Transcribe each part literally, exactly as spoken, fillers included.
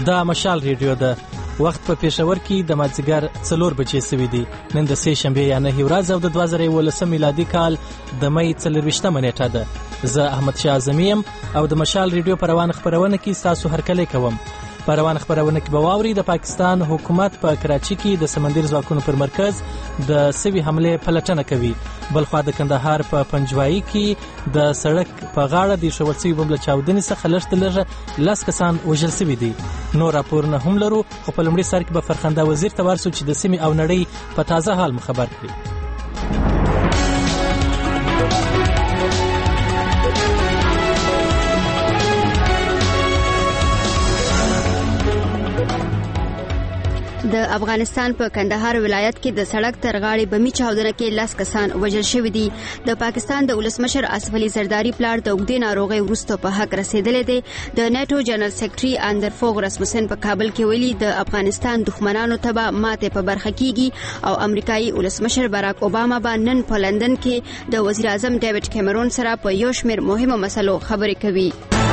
دا مشال ریډیو ده. وخت په پېښور کې د مازدیګر څلور بجې سوي دي. نن د سې شنبې یا نهمې ورځ او د دوه زره یولسم میلادي کال د مې څلرویشتمه نیټه ده. زه احمد شاه اعظمي یم او د مشال ریډیو په روان خپرونه کې ستاسو هرکلی کوم. په روان خپرونه کې به واورئ د پاکستان حکومت په کراچي کې د سمندر ځواکونو پر مرکز د سوي حملې پلټنه کوي. بلخوا د کندهار په پنجوایي کې د سړک په غاړه د ایښودل شوي بم له چاودنې څخه لږ تر لږه لس کسان وژل شوي دي. نور راپورونه هم لرو، خو په لومړي سر کې به فرخنده وزیر ته ورسو چې د سیمې او نړۍ په تازه حال مو خبر کړي. د افغانستان په کندهار ولایت کې د سړک تر غاړې بمي چاودنه کې لس کسان وژل شوي دي. د پاکستان د ولسمشر اسف علي زرداری پلار د اوږدې ناروغۍ وروسته په حق رسیدلی دی. د نیټو جنرال سیکرټري اندر فوغ رسموسن په کابل کې ویلي د افغانستان دښمنانو ته به ماتې په برخه کیږي او امریکایي ولسمشر باراک اوباما به نن په لندن کې د وزیر اعظم ډیوډ کیمرون سره په یو شمېر مهمو مسلو خبرې کوي.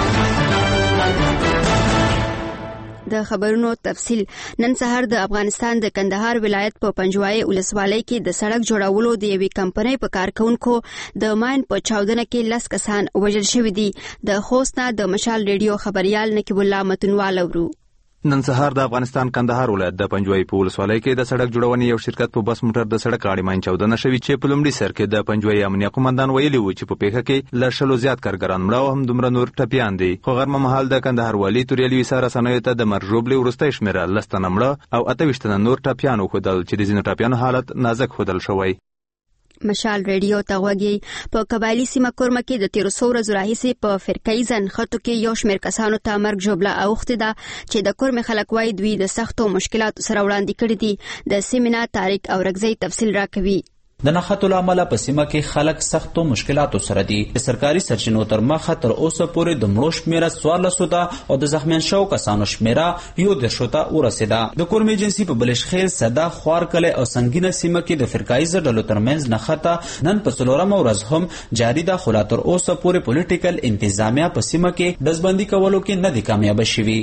د خبرونو تفصیل. نن سهار د افغانستان د کندهار ولایت په پنجوایي ولسوالۍ کې د سړک جوړولو د یوې کمپنۍ په کارکونکو د ماین په چاودنه کې لس کسان وژل شوي دي. د خوست نه د مشال ریډیو خبريال نقیب الله متنوال ورو. نن سهار د افغانستان کندهار ولایت د پنجوایي په ولسوالۍ کې د سړک جوړونې یو شرکت په بس موټر د سړک غاړې ماین چاودنه شوې چې په لومړي سر کې د پنجوایي امنیه قومندان ویلي و چې په پیښه کې له شلو زیات کارګران مړه او هم دومره نور ټپیان دي. خو غرمه مهال د کندهار والي توریالي ویسا رسنیو ته د مرګ ژوبلې وروستی شمېره لس تنه مړه او اته ویشت تنه نور ټپیان وښودل چې د ځینو ټپیانو حالت نازک ښودل شوی. مشال ریډیو ته غوږی. په قبایلي سیمه کورمه کې د تیرو څو ورځو راهیسې په فرقه‌یزه نښتو کې یو شمېر کسانو ته مرګ ژوبله اوښتې ده چې د کورمې خلک وایي دوی د سختو مشکلاتو سره وړاندې کړي دي. د سیمې نه طارق اورکزی تفصیل راکوي. د نښتو له امله په سیمه کې خلک سختو مشکلاتو سره دي. د سرکاري سرچینو تر مخه تر اوسه پورې د مړو شمېره څوارلسو ته او د زخمیان شوو کسانو شمېره یو دېرشو ته ورسېده. د کورمې ایجنسي په بلشخیل، صده، خوارکلی او سنګینه سیمه کې د فرقایزه ډلو ترمنځ نښته نن په څلورمه ورځ هم جاري ده، خو لا تر اوسه پورې پولیټیکل انتظامیه په سیمه کې ډزبندي کولو کې نه دي کامیابه شوي.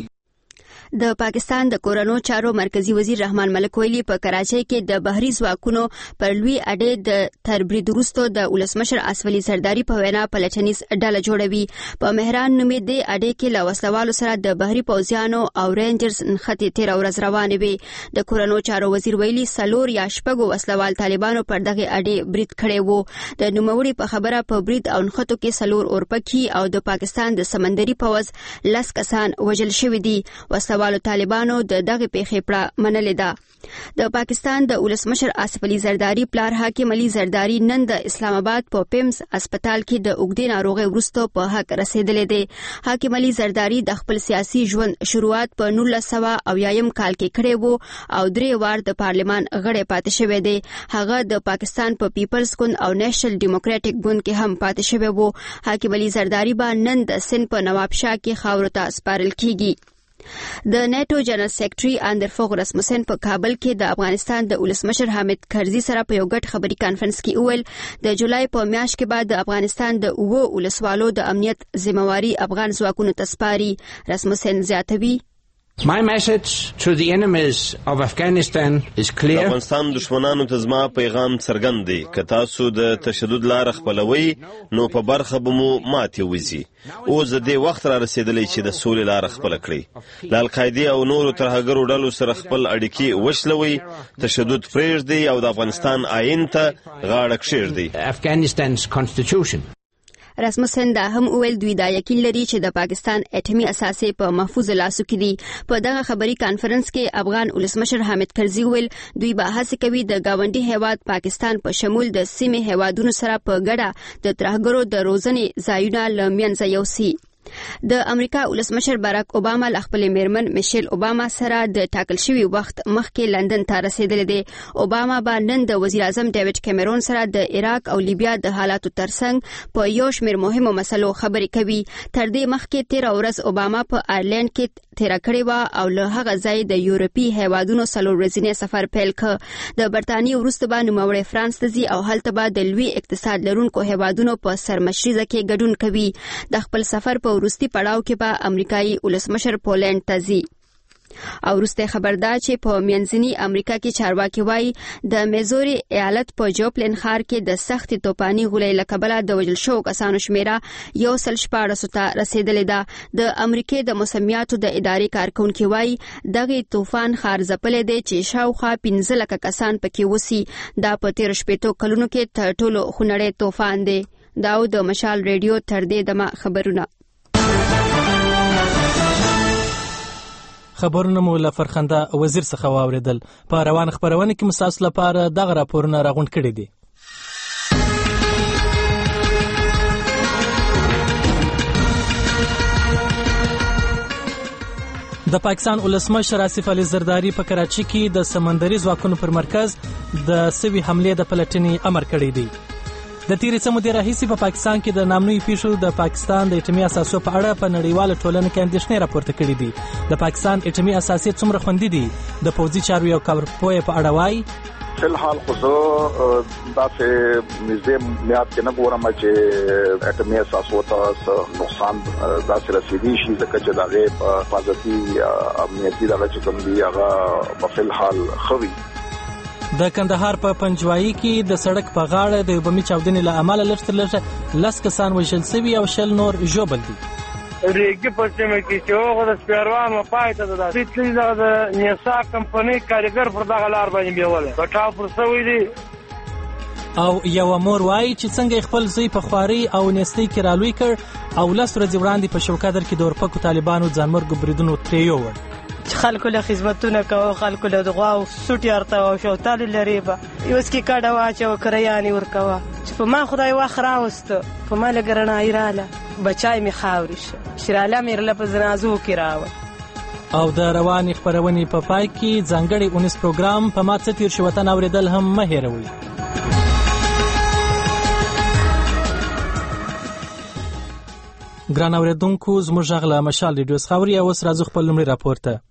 د پاکستان د کورونو چارو مرکزی وزیر رحمان ملک ویلي په کراچۍ کې د بحري ځواکونو پر لوی اډې د تربرید وروسته د ولسمشر اسف علي زرداری په وینا پلټنیز ډله جوړوي. په مهران نومې د اډې کې له وسلوالو سره د بحري پوځیانو او رینجرز نښتې تېره ورځ روانې وې. د کورونو چارو وزیر ویلي څلور یا شپږو وسلوال طالبانو پر دغه اډې برید کړی و. د نوموړي په خبره په برید او نښتو کې څلور اورپکي او د پاکستان د سمندري پوځ لس کسان وژل شوي دي. والو طالبانو د دغه پیښې پړه منلې ده. د پاکستان د ولسمشر اسف علي زرداری پلار حاکم علي زرداری نن د اسلام آباد په پیمز هسپتال کې د اوږدې ناروغۍ وروسته په حق رسیدلی دی. حاکم علي زرداری د خپل سیاسي ژوند شروعات په نولس سوه اویایم کال کې کړی و او درې وار د پارلمان غړی پاتې شوی دی. هغه د پاکستان په پیپلز ګوند او نیشنل ډیموکراټیک ګوند کې هم پاتې شوی و. حاکم علي زرداری به نن د سند په نوابشاه کې خاورو ته سپارل کیږي. د نیټو جنرال سیکرټري اندر فوغ رسموسن په کابل کې د افغانستان د ولسمشر حامد کرزي سره په یو ګډ خبري کانفرنس کې وویل د جولای په میاشت کې بعد د افغانستان د اوو ولسوالو د امنیت ذمہواری افغان ځواکونو ته سپاري. رسموسن زیاتوي My message to the enemies of Afghanistan is clear. افغانستان دشمنانو ته زما پیغام څرګند دی. که تاسو د تشدد لار خپلوي نو په برخه به مو ماتې وځي. اوس د دې وخت را رسیدلی چې د سولې لار خپل کړئ. له القاعده او نورو ترهګرو ډلو سره خپل اړیکې وشلوي، تشدد پرېږدئ او د افغانستان آئین ته غاړه کښېږدئ. Afghanistan's constitution. رسموسن دا هم ویل دوی دا یقین لري چې د پاکستان اټومي اساسې په محفوظ لاسو کې دي. په دغه خبري کانفرنس کې افغان ولسمشر حامد کرزي ویل دوی به هڅه کوي د گاونډي هیواد پاکستان په شمول د سیمې هیوادونو سره په ګډه د ترهګرو د روزنې ځایونه له منځه یوسي. د امریکا ولسمشر باراک اوباما له خپلې میرمن میشل اوباما سره د ټاکل شوي وخت مخکې لندن ته رسیدلی دی. اوباما به نن د وزیر اعظم ډیوډ کیمرون سره د عراق او لیبیا د حالاتو ترڅنګ په یو شمېر مهمو مسلو خبرې کوي. تر دې مخکې تېره ورځ اوباما په آیرلینډ کې تیره کړې وه او له هغه ځای د یورپي هیوادونو څلور ورځنی سفر پیل کړ. د برطانیې وروسته به نوموړی فرانس ته ځي او هلته به د لوی اقتصاد لرونکو هیوادونو په سرمشریزه کې ګډون کوي. د خپل سفر په وروستي پړاو کې به امریکایي ولسمشر پولینډ ته ځي. او وروسته خبر ده چې په منځني امریکا کې چارواکي وایي د میزوري ایالت په جوپلین ښار کې د سختې توپاني غولۍ له کبله د وژل شوو کسانو شمیره یو سل شپاړسو ته رسیدلې ده. د امریکې د موسمیاتو د ادارې کارکونکي وایي دغه طوفان ښار ځپلی دی چې شاوخوا پنځه لکه کسان پکې وسی. دا په تیرو شپېتو کلونو کې تر ټولو خونړی طوفان دی. دا د مشال ریډیو تر دې دمه خبرونه. خبرونه مو له فرخنده وزیر څخه واوریدل. په روان خبرونه کې مساسل لپاره دغه راپورونه راغونډ کړي دي. د پاکستان ولسمشر آصف علي زرداری په کراچي کې د سمندري ځواکونو پر مرکز د سوي حملې د پلټنې امر کړی دی. د تیرې څه مودې راهیسې په پاکستان کې د نامنوي پیښو د پاکستان د اټومي اساسو په اړه په نړیواله ټولنه کې اندېښنې راپورته کړي دي. د پاکستان اټومي اساسې څومره خوندي دي؟ د پوځي چارو یو کارپوه په اړه وایي فی الحال خو زه داسې نږدې میعاد کې نه ګورم چې اټومي اساسو ته نقصان داسې رسیدي شي، ځکه چې د هغې په حفاظتي امنیتي دغه چې کوم دي هغه په فی الحال ښه وي. د کندهار په پنجوایي کې د سړک په غاړه د یو بمي چاودنې له امله لږ تر لږه لس کسان وژل شوي او شل نور ژوبل دي. ریګي په سیمه کې چې هغه د سپیروانو پای ته د سیتلی د نیسا کمپنۍ کارګر پر دغه لار باندې بیوله کټاو پر سوي دي. او یو مور وایي چې څنګه خپل زوی په خواري او نېستۍ کې رالوی کړ او لس ورځې وړاندې په شوکادر کې د اورپکو طالبانو ځانمرګو بریدونو ترې یووړ. خلکو له خدمتونه کوه، خلکو له دغوا او سوټي ارته او شوتالو لري به یوس کې کاډه واچو کریانی ورکوه چې په ما خدای واخ راوست په ما لګرنا ایراله بچای می خاورش شراله مې رله په زنازو کې راو. او د رواني خبرونې په پای کې ځانګړي اونیس پروګرام په ما څه تیر شوتن اوریدل هم مه هېروئ. ګران اوریدونکو زموږ غږ له مشال ریډیو څخه اورئ. اوس راځو خپل لومړی راپور ته.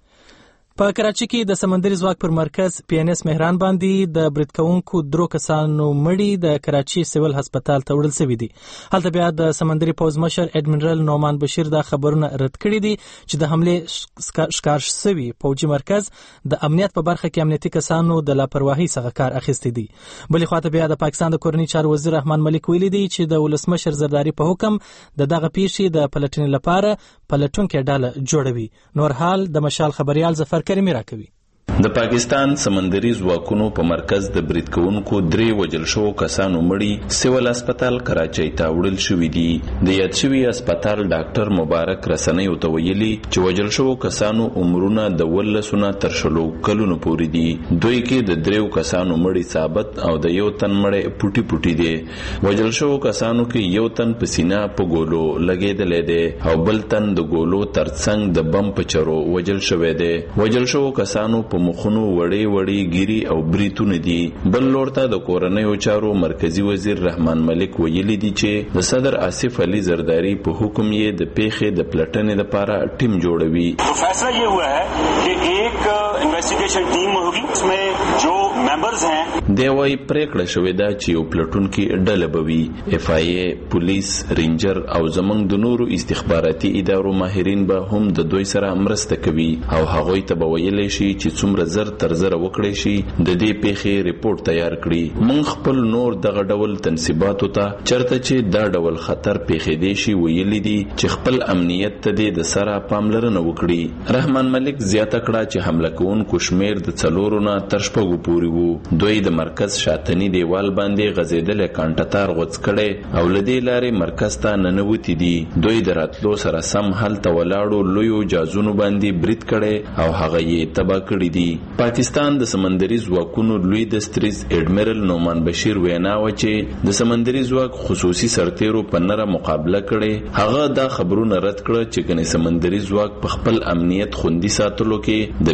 په کراچي کې د سمندري ځواک پر مرکز پی ان اس مهران باندې د برید کوونکو درو کسانو مړي د کراچي سیول هسپتال ته وړل شوي دي. هلته بیا د سمندري پوځ مشر اډمرال نومان بشیر دا خبرونه رد کړي دي چې د حملې ښکار شوي پوځي مرکز د امنیت په برخه کې امنیتي کسانو د لاپرواهۍ څخه کار اخیستی دي. بلې خواته بیا د پاکستان د کورني چارو وزیر رحمان ملک ویلي دی چې د ولسمشر زرداری په حکم د دغه پیښې د پلټنې لپاره پلټونکې ډله جوړوي. نور حال د مشال خبريال ظفر کریمي راکوي. د پاکستان سمندري ځواکونو په مرکز د برید کوونکو درې وژل شوو کسانو مړي سیول هسپتال کراچۍ ته وړل شوي دي. د یاد شوي هسپتال ډاکټر مبارک رسنیو ته ویلي چې وژل شوو کسانو عمرونه د ولسو نه تر شلو کلونو پورې دي. دوی کې د دریو کسانو مړي ثابت او د یو تن مړی پوټي پوټي دي. وژل شوو کسانو کې یو تن په سینه په ګولو لګېدلی دی او بل تن د ګولو ترڅنګ د بم په چرو وژل شوی دی. وژل شوو کسانو په مخونو وړې وړې ګيري او بریتونه دي. بل لور ته د کورنیو چارو مرکزی وزیر رحمان ملک ویلي دي چې د صدر آصف علي زرداری په حکم یې د پیښې د پلټنې لپاره ټیم جوړوي. فیصله یہ ہوا ہے کہ ایک انویسٹیگیشن ټیم ہوگی اس میں جو ممبرز ہیں دی وايي پریکړه شوې ده چې یو پلټونکي ډله به وي. اف آی ای، پولیس، رینجر او زمونږ د نورو استخباراتي ادارو ماهرین به هم د دوی سره مرسته کوي او هغوی ته به ویلی شي چې څومره زر تر زر وکړي شي د دې پیښې ریپورت تیار کړي. مونږ خپل نور دغه ډول تنصیباتو ته چرته چې دا ډول خطر پیښېدی شي ویلي دي چې خپل امنیت ته د سره پاملرنه وکړي. رحمان ملک زیاته کړه چې حمله کوونکو شمیر د څلورو نه تر شپږو پورې وو. دوی د مرکز شاتني دیوال باندې غځېدلی کانټتار غوڅ کړی او له دې لارې مرکز ته ننوتي دي. دوی د راتلو سره سم هلته ولاړو لویو جازونو باندې برید کړی او هغه یې تباه کړي دي. پاکستان د سمندري ځواکونو لوی دستریز اډمرال نومان بشیر وینا و چې د سمندري ځواک خصوصي سرتیرو په نره مقابله کړي. هغه دا خبرونه رد کړه چې کني سمندري ځواک په خپل امنیت خوندي ساتلو کې د بے پروا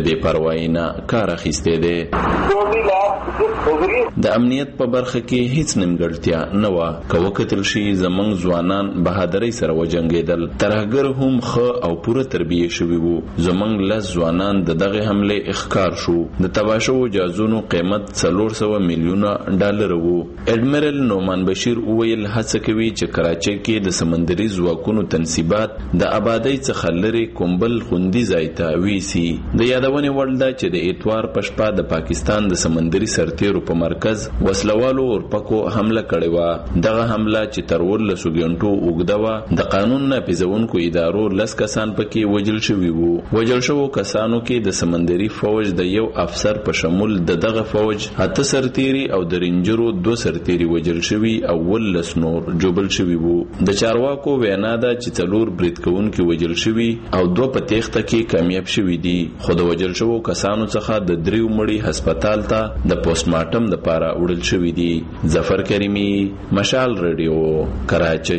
روایي نه کار اخیستی دی. د امنیت په برخه کې هیڅ نیمګړتیا نه وه. که وکتل شي زموږ ځوانان بهادرۍ سره وجنګېدل. ترهګر هم ښه او پوره تربیه شوي وو. زموږ لس ځوانان د دغه حملې اخکار شو. د تباه شوو جهازونو قیمت څلور سوه میلیونه ډالر وو. اډمیرل نومان بشیر وویل هڅه کوي چې کراچۍ کې د سمندري ځواکونو تنصیبات د آبادۍ څخه لرې کوم بل خوندي ځای ته ویسي. د یادونې وړ ده چې د اتوار په شپه د پاکستان د سمندري سرتیرو په مرکز وسلوالو اورپکو حمله کړې وه. دغه حمله چې تر ولسو غنټو اوږده وه، د قانون نافذونکو ادارو لس کسان پکې وژل شوي وو. وژل شوو کسانو کې د سمندري فوج د یو افسر په شمول د دغه فوج اته سرتیري او د رینجرو دو سرتیري وژل شوي او ولس نور جوبل شوي وو. د چارواکو وینا ده چې څلور برید کوونکي وژل شوي او دوه په تېښته کې کامیاب شوي دي، خو د وژل شوو کسانو څخه د دریو مړي هسپتال ته د پوسټمارټم لپاره وړل شوي دي. ظفر کریمي، مشال رادیو، کراچۍ.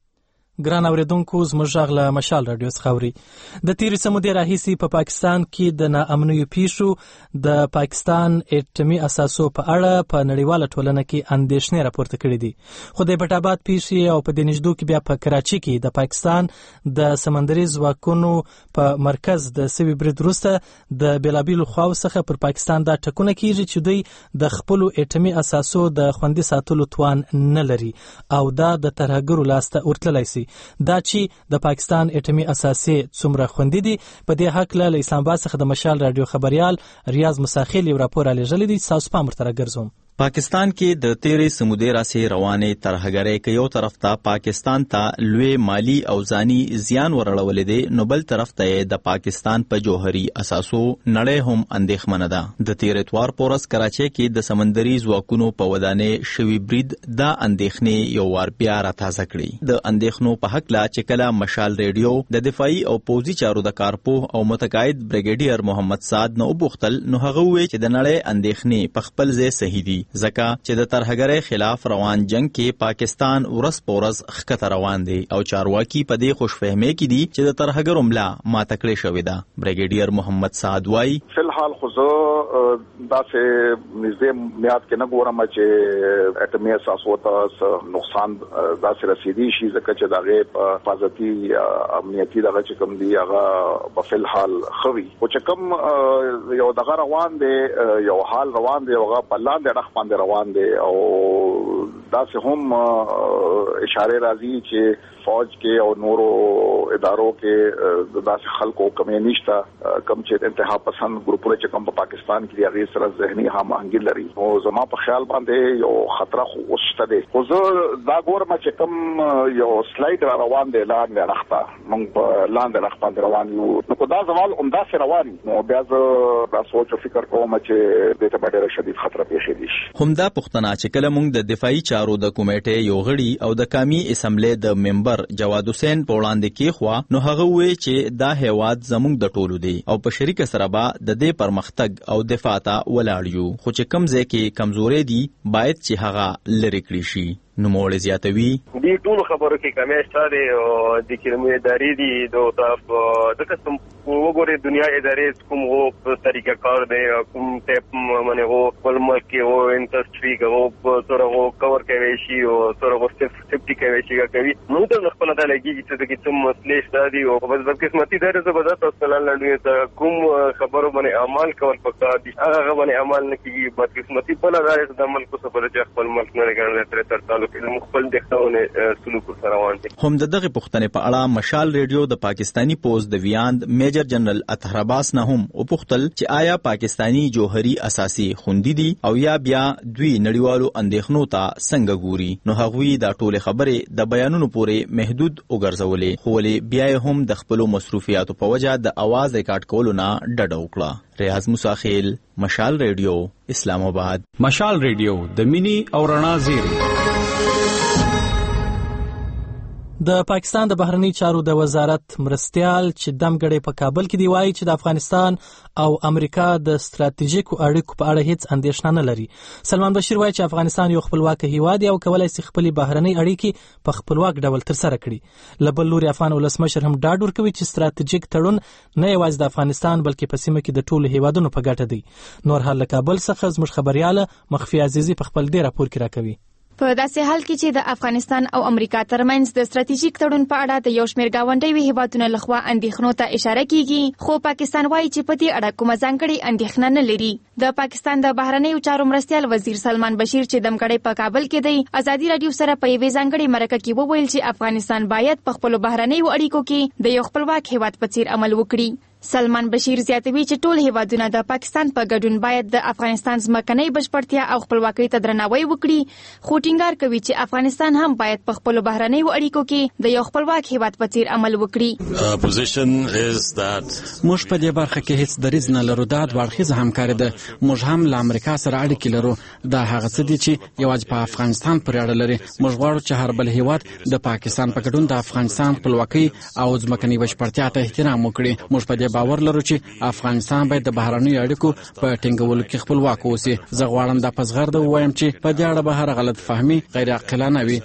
ګران اوریدونکو، زموږ غږ له مشال رادیو څخه اوري. د تېرې څه مودې راهیسې په پاکستان کې د ناامنیو پیښو د پاکستان اټومي اساسو په اړه په نړیواله ټولنه کې اندېښنې راپورته کړې دي. خو د پټاباد پیښې او په دې نږدو کې بیا په کراچۍ کې د پاکستان د سمندري ځواکونو په مرکز د سوي برید وروسته د بېلابېلو خواو څخه پر پاکستان دا ټکونه کېږي چې دوی د خپلو اټومي اساسو د خوندي ساتلو توان نه لري او دا د ترهګرو لاسته ورتللی سي. دا چې د پاکستان اټومي اساسې څومره خوندي دي، په دې هکله له اسلام آباد څخه د مشال رادیو خبریال ریاض مساخیل یو راپور رالیږلی دی. تاسو پام ورته راګرځوم. پاکستان کې د تیرې سمودې راسې روانې ترهګرۍ کې یو طرف ته پاکستان ته لوی مالی او ځاني زیان ورړولې دی، نو بل طرف ته د پاکستان په جوهري اساسو نړۍ هم اندېښمنه ده. د تېر اتوار په ورځ کراچۍ کې د سمندري ځواکونو په ودانۍ شوي برید دا اندېښنې یو وار بیا راتازه کړي. د اندېښنو په هکله چې کله مشال ریډیو د دفاعي او پوځي چارو د کارپوه او متقاعد بریګیډیر محمد سعد نه وپوښتل، نو هغه وویل چې د نړۍ اندېښنې په خپل ځای صحیح دي، ځکه چې د ترهګرۍ خلاف روان جنگ کې پاکستان ورځ په ورځ ښکته روان دی او چارواکي په دې خوشفهمۍ کې دي چې د ترهګرو ملا ماته کړې شوې ده. بریګیډیر محمد سعد وایي فلحال خو زه داسې نږدې میاد کې نه ګورم چې اټومي اساسو ته نقصان داسې رسیدي شي، ځکه چې د هغې په حفاظتي امنیتي دغه چې کوم دي هغه به فلحال ښه وي. خو چې کوم یو دغه روان دی، یو حال روان دی، هغه په لاندې اړخ باندې روان دی او داسې هم اشاره راځي چې فوج کې او نورو ادارو کې داسې خلکو کمی نشته کم چې انتها پسند ګروپونه چې کوم په پاکستان کې هغې سره ذهني هماهنګي لري. نو زما په خیال باندې یو خطره خو اوس شته دی. خو زه دا ګورم چې کوم یو سلایډ را روان دی لاندې اړخ ته، موږ په لاندې اړخ باندې روان یو. نو که دا زوال همداسې روان نو بیا زه دا سوچ او فکر کوم چې دې ته به ډېره شدید خطره پېښېدی شي. همدا پوښتنه چې کله موږ د دفاعي چارو د کمیټې یو غړي او د قومي اسمبلی د ممبر جواد حسین په وړاندې کېښوه، نو هغه وویل چې دا هیواد زموږ د ټولو دی او په شریکه سره به د دې پرمختګ او دفاع ته ولاړ یو، خو چې کوم ځای کې کمزوري دي باید چې هغه لرې کړي شي. نوموړی زیاتوي دې ټولو خبرو کې کمی شته دی او د کومې ادارې دي د طرف د قسم وګورئ دنیا ادارې کوم هو په طریقه کار دی، کوم ټیپ باندې هو خپل ملک کې هو انډسټري کې هو سره هو کور کوي شي او سره هو سیفټي کوي شي کوي. موږ ته خپل د لګي چې د کوم مسلې شته دي او په بس قسمتي درې زبردست اصلا لاندې کوم خبرو باندې عمل کول پکار دي، هغه باندې عمل نه کیږي. بد قسمتي بل راځي د عمل کو څه بل خپل ملک نه ګرځي تر تر تعلق مخبل دښتونه سلوک سره روان دي. هم دغه پوښتنې په اړه مشال ریډیو د پاکستانی پوز د ویاند میجر جنرال اطهر عباس نه هم وپوښتل چې آیا پاکستانی جوهري اساسي خوندي دي او یا بیا دوی نړیوالو اندېښنو ته څنګه ګوري. نو هغوی دا ټولې خبرې د بیانونو پورې محدود وګرځولې، خو ولې بیا هم د خپلو مصروفیاتو په وجه د اواز ریکارډ کولو نه ډډه وکړه. ریاض مساخیل، مشال ریډیو، اسلام آباد. مشال ریډیو د مینی او رڼا زیری. د پاکستان د بهرنی چارو د وزارت مرستیال چې دمګړی په کابل کې دی وایي چې د افغانستان او امریکا د ستراتیژیکو اړیکو په اړه هیڅ اندېښنه نه لري. سلمان بشیر وایي چې افغانستان یو خپلواک هیواد دی او کولای شي خپل بهرنی اړیکې په خپلواک ډول ترسره کړي. له بل لوري افغان ولسمشر هم ډاډ ورکوي چې ستراتیژیک تړون نه یوازې د افغانستان بلکې په سیمه کې د ټولو هیوادونو په ګټه دی. نور حال له کابل څخه زموږ خبرياله مخفي عزیزي په خپل ډیر راپور کې راکوي. په داسې حال کې چې د افغانستان او امریکا ترمنځ د ستراتیژیک تړون په اړه د یو شمېر ګاونډي هیوادونو لخوا اندېښنو ته اشاره کیږي، خو پاکستان وایي چې په دې اړه کومه ځانګړې اندېښنه نه لري. د پاکستان د بهرنیو چارو مرستیال وزیر سلمان بشیر چې دمګړی په کابل کې دی، ازادي رادیو سره په یوې ځانګړې مرکه کې وویل چې افغانستان باید په خپل بهرنیو اړیکو کې د یو خپلواک هیواد په څیر عمل وکړي. سلمان بشیر زیاتوي چې ټول هیوادونه د پاکستان په ګډون باید د افغانستان ځمکنۍ بشپړتیا او خپلواکۍ ته درناوی وکړي، خو ټینګار کوي چې افغانستان هم باید په خپل بهرنیو اړیکو کې د یو خپلواک هیواد په څیر عمل وکړي. موږ په دې برخه کې هیڅ دریځ نه لرو. دا دوه اړخیزه همکاري ده. موږ هم له امریکا سره اړیکې لرو. دا هغه څه دي چې یوازې په افغانستان پورې اړه لري. موږ غواړو چې هر بل هیواد د پاکستان په ګډون د افغانستان خپلواکۍ او ځمکنۍ بشپړتیا ته احترام وکړي. موږ په دې باور لرو چې افغانستان باید د بهرنیو اړیکو په ټینګولو کې خپلواک اوسي. زه غواړم دا په زغرده ووایم چې په دې اړه به هر غلط فهمي غیر عاقلانه وي.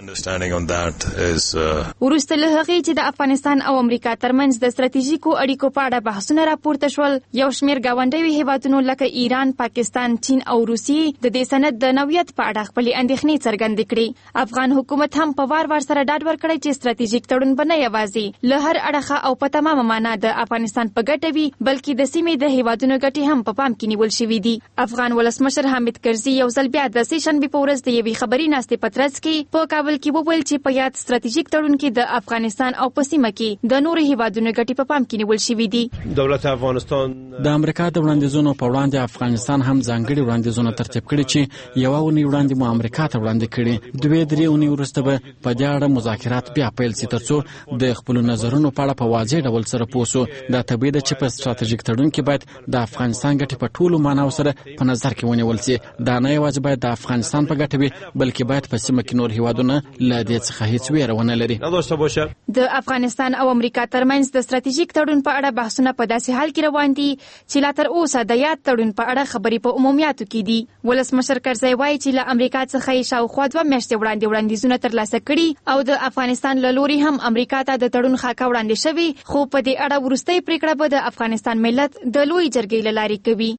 وروسته له هغې چې د افغانستان او امریکا ترمنځ د ستراتیژیکو اړیکو په اړه بحثونه راپورته شول، یو شمېر ګاونډیو هیوادونو لکه ایران، پاکستان، چین او روسیې د دې سند د نوعیت په اړه خپلې اندېښنې څرګندې کړې. افغان حکومت هم په وار وار سره ډاډ ورکړی چې ستراتیژیک تړون به نه یوازې له هر اړخه او په تمامه معنا د افغانستان په ګټه وي، بلکې د سیمې د هیوادونو ګټې هم په پام کې نیول شوې دي. افغان ولسمشر حامد کرزي یو ځل بیا د سې شنبې په ورځ د یوې خبري ناستې په ترڅ کې په کابل کې وویل چې په یاد ستراتیژیک تړون کې د افغانستان او په سیمه کې د نورو هیوادونو ګټې په پام کې نیول شوې دي. دولت افغانستان د امریکا د وړاندیزونو په وړاندې افغانستان هم ځانګړي وړاندیزونه ترتیب کړي چې یوه اونۍ وړاندې مو امریکا ته وړاندې کړي. دوې درې اونۍ وروسته به په دې اړه مذاکرات بیا پیل سي ترڅو د خپلو نظرونو په اړه په واضح ډول سره پوه سو. دا طبیعي ده چې په ستراتیژیک تړون کې باید د افغانستان ګټې په ټولو معناو سره په نظر کې ونیول سي. دا نه یوازې باید د افغانستان په ګټه وي، بلکې باید په سیمه کې نور هیوادونه له دې څخه هیڅ ویره ونه لري. د افغانستان او امریکا ترمنځ د ستراتیژیک تړون په اړه بحثونه په داسې حال کې روان دي چې لا تر اوسه د یاد تړون په اړه خبرې په عمومیاتو کې دي. ولسمشر کرزي وایي چې له امریکا څخه یې شاوخوا دوه میاشتې وړاندې وړاندیزونه ترلاسه کړي او د افغانستان له لوري هم امریکا ته د تړون خاکه وړاندې شوې، خو په دې اړه وروستۍ پریکړه به د افغانستان ملت د لوی جرګې له لارې کوي.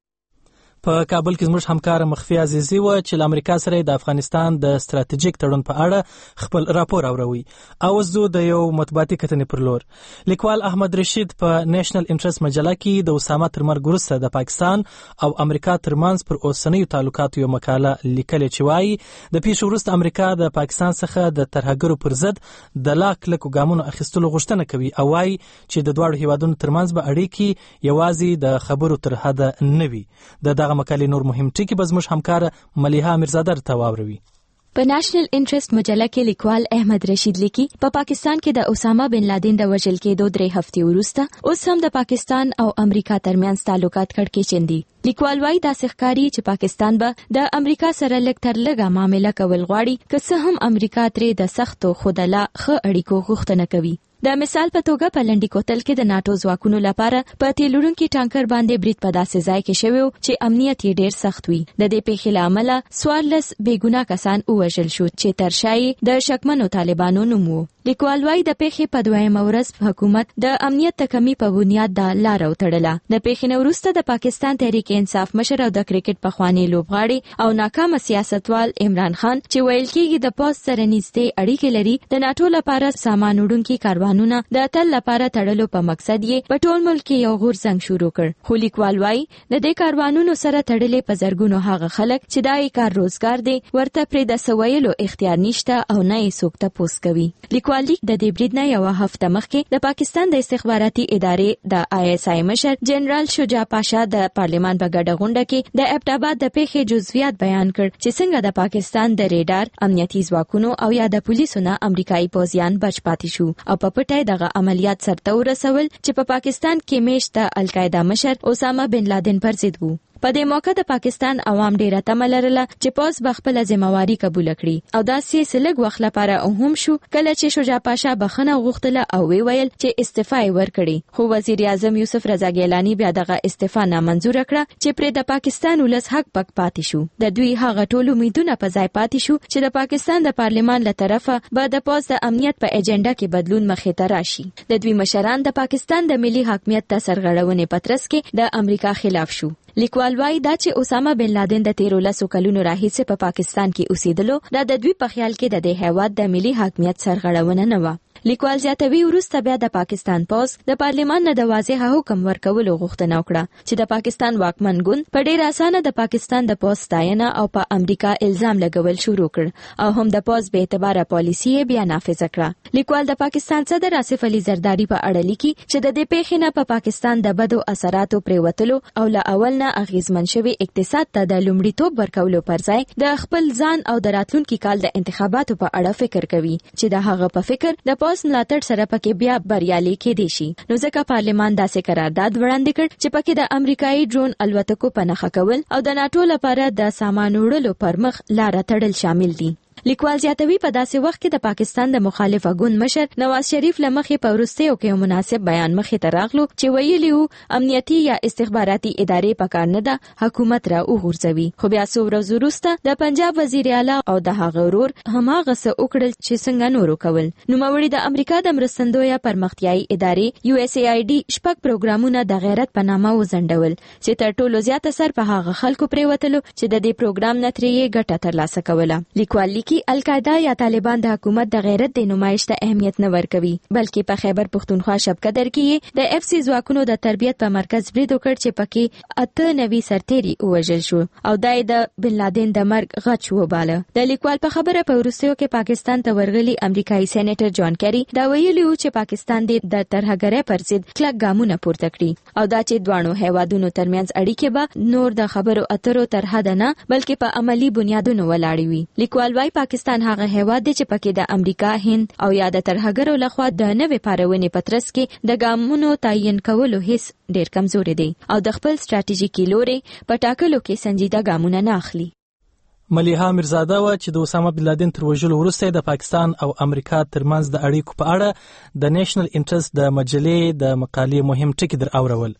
په کابل کې زموږ همکار مخفي عزیزي و چې له امریکا سره د افغانستان د ستراتیژیک تړون په اړه خپل راپور اوروي. او زه د یو مطبوعاتي کتنې پر لور. لیکوال احمد رشید په نېشنل انټرست مجله کې د اسامه تر مرګ وروسته د پاکستان او امریکا ترمنځ پر اوسنیو تعلقاتو یو مقاله لیکلې چې وایي د پیښو وروسته امریکا د پاکستان څخه د ترهګرو پر ضد د لا کلکو ګامونو اخیستلو غوښتنه کوي او وایي چې د دواړو هیوادونو ترمنځ به اړیکې یوازې د خبرو تر حده نه وي. د مقالې نور مهم ټکي به زموږ همکار ملیحه میرزاده ته واوروي. په نېشنل انټرست مجله کې لیکوال احمد رشید لیکي په پا پاکستان کې د اسامه بن لادن د وژل کېدو درې هفتې وروسته اوس هم د پاکستان او امریکا ترمنځ تعلقات کړکېچن دي. لیکوال وايي داسې ښکاري چې پاکستان به د امریکا سره لږ تر لږه معامله کول غواړي، که څه هم امریکا ترې د سختو خو د لا ښه اړیکو غوښتنه کوي. د مثال په توګه په لنډي کوتل کې د ناتو ځواکونو لپاره په تیلوړونکي ټانکر باندې برید په داسې ځای کې شوی چې امنیت یې ډېر سخت وي. د دې پیښې له امله څوارلس بېګناه کسان ووژل شو چې تر شا یې د شکمنو طالبانو نوم و. لیکوال وايي د پیښې په دویمه ورځ حکومت د امنیت د کمی په بنیاد دا لاره وتړله. د پیښې نه وروسته د پاکستان تحریک انصاف مشر او د کرکټ پخوانی لوبغاړي او ناکامه سیاستوال عمران خان چې ویل کېږي د پوز سره نږدې اړیکې لري، د ناټو لپاره سامان وړونکي کاروانونه د اتل لپاره تړلو په مقصد یې په ټول ملک کې یو غورځنګ شروع کړ. خو لیکوال وايي د دې کاروانونو سره تړلې په زرګونو هغه خلک چې دا یې کار روزګار دی ورته پرې د سویلو اختیار نشته او نه یې څوک تپوس کوي. لیکوال لیک د دې برید نه یو هفته مخکې د پاکستان د استخباراتي ادارې د آی اس آی مشر جنرال شجاع پاشا د پارلیمان په ګډه غونډه کې د ابټاباد د پیښې جزئیات بیان کړ چې څنګه د پاکستان د ریډار امنیتي ځواکونو او یا د پولیسو نه امریکایي پوځیان بچ پاتې شو او په پټه دغه عملیات سرته ورسول چې په پا پاکستان کې میشت د القاعده مشر اسامه بن لادن پر ضد وو. په دې موقع د پاکستان عوام ډیره تمه لرله چې پوز بخپله ذمہواری قبول کړي او داسې سلګ وخت لپاره هم شو کله چې شجاع پاشا بخنه غوښتله او وی ویل چې استعفا یې ورکړي خو وزیر اعظم یوسف رضا ګیلانی بیا دغه استعفا نامنظور کړه چې پرې د پاکستان ولس حق پک پاتې شو د دوی هغه ټول امیدونه په ځای پاتې شو چې د پاکستان د پارلمان له طرفه به د پوز د امنیت په ایجنډا کې بدلون مخې ته راشي د دوی مشران د پاکستان د ملي حاکمیت ته سرغړونې پترس کې د امریکا خلاف شو لیکوال وايي دا چې اسامه بن لادن د تیرو لسو کلونو راهیسې په پا پاکستان کې اوسېدلو دا د دوی په خیال کې د دې هیواد د ملي حاکمیت سرغړونه نه و لیکوال زیاتوي وروسته بیا د پاکستان پوز د پارلمان نه د واضح حکم ورکولو غوښتنه وکړه چې د پاکستان واکمن ګوند په ډیر اسانه د پاکستان د پوز ستاینه او په امریکا الزام لګول شروع کړ او هم د پوز به اعتباره پالیسی بیا نافذ کړه لیکوال د پاکستان صدر آصف علي زرداری په اړه لیکي چې د دې پیښې نه په پا پاکستان د بدو اثراتو پریوتلو او له اول نه اغیزمن شوی اقتصاد ته د لومړیتوب ورکولو پر ځای د خپل ځان او د راتلونکي کال د انتخاباتو په اړه فکر کوي چې د هغه په فکر د پوز ملاتړ سره پکې بیا بریالي کېدی شي نو ځکه پارلمان داسې قرارداد وړاندې کړ چې پکې د امریکایي ډرون الوتکو په نښه کول او د ناټو لپاره د سامان وړلو پر مخ لاره تړل شامل دي لیکوال زیاتوي په داسې وخت کې د پاکستان د مخالف ګوند مشر نواز شریف لمخې په وروستیو کې مناسب بیان مخې ته راغلو چې ویلي وو امنیتي یا استخباراتي ادارې پکار نه ده حکومت را وغورځوي خو بیا څو ورځې وروسته د پنجاب وزیر اعلی او د هغه ورور هماغه څه وکړل چې څنګه نورو کول نوموړي د امریکا د مرستندویه پرمختیایي ادارې یو اس ای آی ډي شپږ پروګرامونه د غیرت په نامه وزنډول چې تر ټولو زیات اثر په هغه خلکو پریوتلو چې د دې پروګرام نه ترې ګټه ترلاسه کوله لیکوال لیکي القاعده یا طالبان د حکومت د غیرت د نمایش ته اهمیت نه ورکوي بلکې په خیبر پښتونخوا شبکدر کې د اف سی ځواکونو د تربیت په مرکز برید وکړ چې پکې اته نوي سرتیري ووژل شو او دای د بن لادن د مرګ غچ وباله د لیکوال په خبره په وروستیو کې پاکستان ته ورغلي امریکایي سېنیټر جان کیری دا ویلي و چې پاکستان د ترهګرۍ پر ضد کلک ګامونه پورته کړي او دا چې دوانو هیوادونو ترمنځ اړیکې به نور د خبرو اترو تر حد نه بلکې په عملی بنیادونو ولاړې وي لیکوال وايي پاکستان هغه هیواد دی چې پکې د امریکا هند او یا د ترهګرو لخوا د نوې پارونې پترس کې د ګامونو تعین کولو هیڅ ډیر کمزوري دی او د خپل ستراتیژیکي لوري په ټاکلو کې سنجیده ګامونه نه اخلي ملیحه میرزاده و چې د اسامه بن لادن تر وژلو وروسته د پاکستان او امریکا ترمنځ د اړیکو په اړه د نېشنل انټرست د مجلې د مقالې مهم ټکي در اورول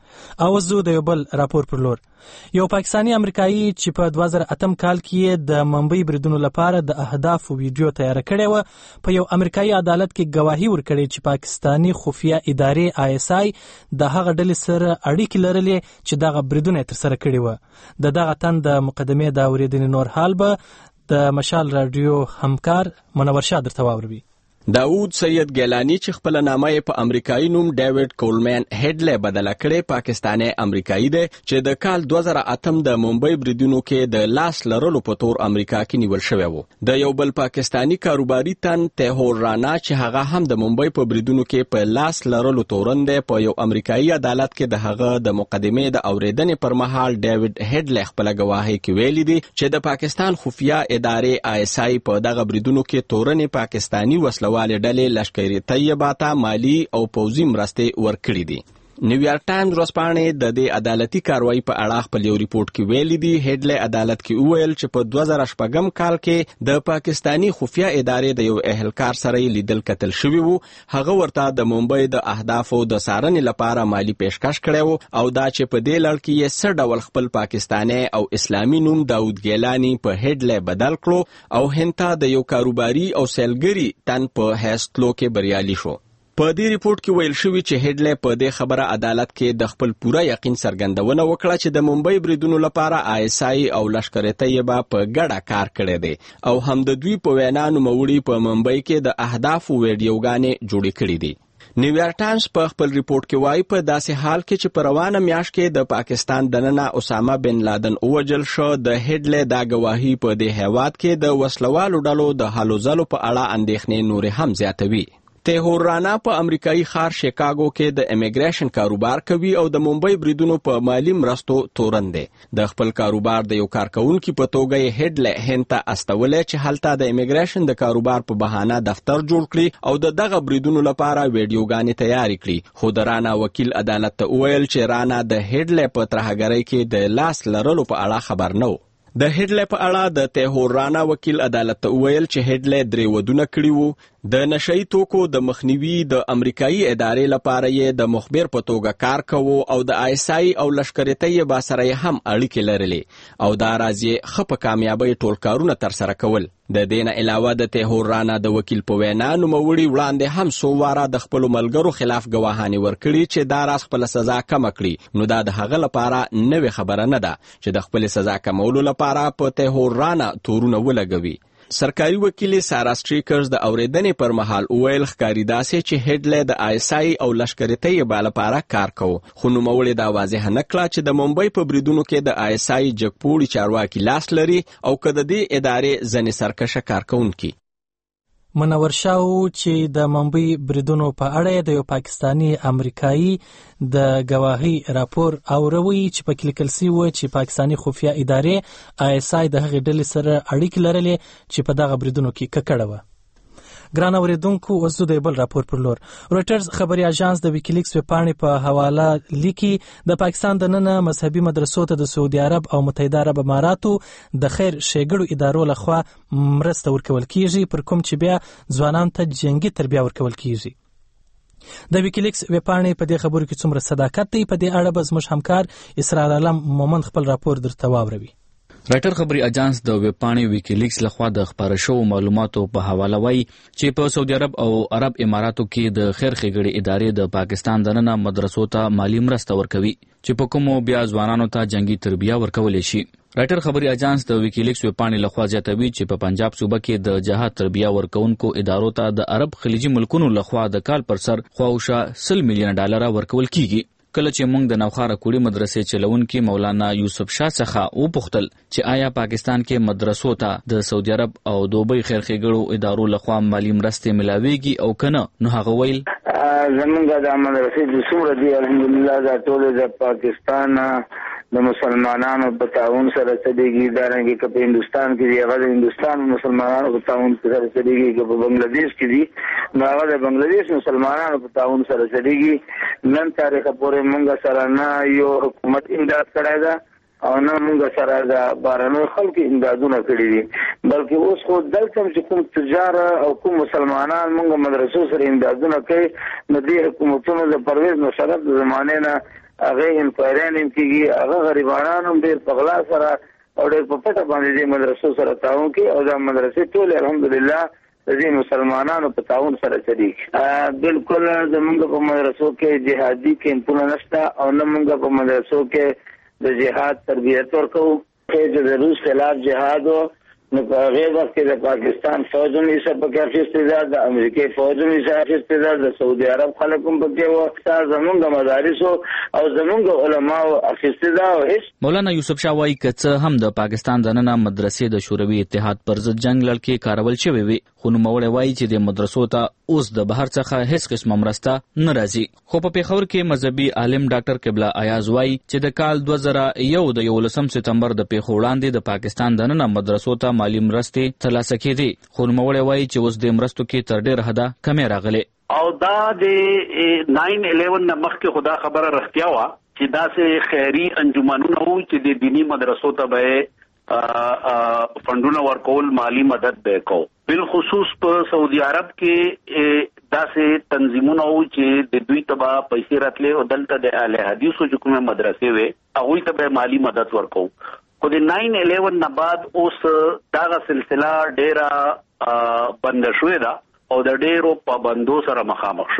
او زه د یو بل راپور پر لور یو پاکستانی امریکایي چې په دوه زره اتم کال کې د ممبئی بریدونو لپاره د اهدافو ویډیو تیار کړی و په یو امریکایي عدالت کې گواهی ورکړي چې پاکستانی خفیه ادارې آی اس آی د هغه ډلې سره اړیکې لرلې چې دغه بریدونه ترسره کړي و د دغه تن د مقدمې د اوریدنې نور حال به د مشال رادیو همکار منور شاه درته واوروي داود سید ګیلانی چې خپل نامه یې په امریکایي نوم ډیوډ کولمن هډلې بدله کړې پاکستاني امریکایي دی چې د کال دوه زره اتم د ممبئی بریدونو کې د لاس لرلو په تور امریکا کې نیول شوی و د یو بل پاکستانی کاروباري تن تهور رانا چې هغه هم د ممبئی په بریدونو کې په لاس لرلو تورن دی په یو امریکایي عدالت کې د هغه د مقدمې د اوریدنې پر مهال ډیوډ هډلې خپل گواهی کې ویلي دی چې د پاکستان خفیه ادارې آی اس آی په دغه بریدونو کې تورن پاکستانی وسله والے ډلې لشکري طیبه ته مالی او پوځي مرستې ورکړي دي نیویارک ټایمز ورځپاڼې د دې عدالتي کاروایی په اړه خپل یو ریپورت کې ویلي دي هډلې عدالت کې وویل چې په دوه زره شپږم کال کې د پاکستانی خفیه ادارې د یو اهلکار سره لیدل کتل شوی وو هغه ورته د ممبئی د اهدافو د سارنې لپاره مالی پیشکش کړی وو او دا چې په دې لړ کې یې څه ډول خپل پاکستاني او اسلامي نوم داود ګیلانی په هډلې بدل کړو او هند ته د یو کاروباري او سیلګري تن په حیث تلو کې بریالي شو په دې ریپورت کې ویل شوی چې هډلې په دې خبره عدالت کې د خپل پوره یقین څرګندونه وکړه چې د ممبئی بریدونو لپاره آی اس آی او لشکر طیبه په ګډه کار کړی دی او هم د دوی په وینا نوموړي په ممبئی کې د اهدافو ویډیوګانې جوړې کړې دي نیویارک ټایمز په خپل ریپورت کې وایي په داسې حال کې چې په روانه میاشت کې د پاکستان دننه اسامه بن لادن ووژل شو د هډلې دا گواهی په دې هیواد کې د وسلوالو ډلو د هلو ځلو په اړه اندېښنې نورې هم زیاتوي تهور رانا په امریکایي ښار شیکاګو کې د امیګریشن کاروبار کوي او د ممبئی بریدونو په مالی مرستو تورن دی. د خپل کاروبار د یو کارکونکي په توګه یې هډله هند ته استولې چې هلته د امیګریشن د کاروبار په بهانه دفتر جوړ کړي او د دغه بریدونو لپاره ویډیوګانې تیاری کړي. خو د رانا وکیل عدالت ته وویل چې رانا د هډله په ترهګرۍ کې د لاس لرلو په اړه خبر نه و. د هډله په اړه د تهور رانا وکیل عدالت ته وویل چې هډله درې ودونه کړي وو. د نشئی توکو د مخنیوي د امریکایي ادارې لپاره یې د مخبر په توګه کار کوو او د آی اس آی او لشکرتۍ با سره هم اړیکې لرلې او دا راز یې ښه په کامیابۍ ټول کارونه ترسره کول. د دې نه علاوه د تهور رانا د وکیل په وینا نوموړي وړاندې هم څو واره د خپلو ملګرو خلاف ګواهانې ورکړي چې دا راز خپله سزا کمه کړي. نو دا د هغه لپاره نوې خبره نه ده چې د خپلې سزا کمولو لپاره په تهور رانا تورونه ولګوي. سرکاري وکیل سارا سټریکرز د اوریدنې پر مهال ویل ښکاري داسې چې هډله د آی اس آی او لشکرتۍ با لپاره کار کوي. خو نوموړي دا واضح نه کړه چې د ممبئی په بریدونو کې د آی اس آی جګپوړي چارواکي لاس لري او که د دې ادارې ځنې سرکشه کارکونکي. منور شاو چې د ممبئی بریدونو په اړه د یو پاکستانی امریکایي د گواهی راپور اوروي چې په لیکل شوی و چې پاکستانی خفیه ادارې آی اس آی د هغې ډلې سره اړیکې لرلې چې په دغه بریدونو کې ککړه وه. ګران اوریدونکو اوس د بل راپور پر لور. رويټرز خبري اژانس د ویکیلیکس ویبپاڼې په حواله لیکي د پاکستان د نن مذهبي مدرسو ته د سعودي عرب او متحده عرب اماراتو د خیر ښېګړو ادارو لخوا مرسته ورکول کیږي پر کوم چې بیا ځوانانو ته جنگي تربیه ورکول کیږي. د ویکیلیکس ویبپاڼې په دې خبرو کې څومره صداقت دی په دې اړه به زموږ همکار اسرار عالم مومند خپل راپور درته واوروي. رایټر خبري اژانس د ویبپاڼې ویکیلیکس لخوا د خبرو شوو معلوماتو په حواله وایي چې په سعودي عرب او عرب اماراتو کې د خیر ښېګړې ادارې د پاکستان دننه مدرسو ته مالی مرسته ورکوي چې په کومو بیا ځوانانو ته جنگي تربیه ورکولی شي. رایټر خبري اژانس د ویکیلیکس ویبپاڼې لخوا زیاتوي چې په پنجاب صوبه کې د جهاد تربیه ورکوونکو ادارو ته د عرب خلیجي ملکونو لخوا د کال پر سر خواوشا سل میلیونه ډالره ورکول کیږي. کله چې موږ د نوخاره کوړی مدرسې چلونکي مولانا یوسف شاه څخه وپوښتل چې آیا پاکستان کې مدرسو ته د سعودي عرب او دوبۍ خیر ښېګړو ادارو لخوا مالی مرستې ملاويږي او کنه، نو هغه ویل زمونږ د مدرسې د څومره دی الحمدلله دا ټول د پاکستان د مسلمانانو په تعاون سره چلیږي. دارنګه که په هندستان کې دی هغه د هندستان مسلمانانو په تعاون سره چلیږي، که په بنگلاديش کې دی نو هغه د بنگلاديش مسلمانانو په تعاون سره چلیږي. نن تاریخ پورې موږ سره نه یو حکومت امداد کړی ده او نه موږ سره د بهرنیو خلکو امدادونه کړي دي، بلکې اوس خو دلته چې کوم تجار او کوم مسلمانان موږ مدرسو سره امدادونه کوي نو دې حکومتونو د پرویز مشرف د زمانې نه هغه انکوایران هم کېږي، هغه غریبانان هم ډېر په غلا سره او ډېر په پټه باندې دې مدرسو سره تعاون کوي او دا مدرسې ټولې الحمدلله د دې مسلمانانو په تعاون سره چلیږي. بالکل زمونږ په مدرسو کې جهادي کیمپونه نشته او نه مونږ په مدرسو کې د جهاد تربیت ورکوو چې د روس خلاف جهاد و نو په هغې وخت کې د پاکستان فوج هم حصه پکې اخیستې ده، د امریکې فوج هم حصه اخیستې ده، د سعودي عرب خلک هم پکې وه، زمونږ مدارسو او زمونږ علماو اخیستې ده او هیڅ. مولانا یوسف شاه وایي که څه هم د پاکستان دننه مدرسې د شوروي اتحاد پر ضد جنګ لړ کې کارول شوې وي، خو نوموړی وایي چې د مدرسو ته اوس د بهر څخه هیڅ قسمه مرسته نه راځي. خو په پېښور کې مذهبي عالم ډاکټر قبله ایاز وایي چې د کال دوه زره یو د یولسم سپتمبر د پیښو وړاندې د پاکستان دننه مدرسو ته مالی مرستې ترلاسه کېدې، خو نوموړی وایي چې اوس د مرستو کې تر ډېر حده کمې راغلې او دا د ناین الیون نه مخکې خدا خبره رښتیا وه چې داسې خیري انجمنونه وو چې د دینی مدرسو ته به فندونه ورکول مالی مدد به کو. بالخصوص په سعودي عرب کې داسې تنظیمونه وو چې د دوی ته به پیسې راتلې او دلته د اهل حدیثو چې کومې مدرسې وې هغوی ته به مالی مدد ورکو. خو د ناین الیون نه بعد اوس دغه سلسله ډېره بنده شوې ده او د ډېرو پابندو سره مخامخ شوې ده.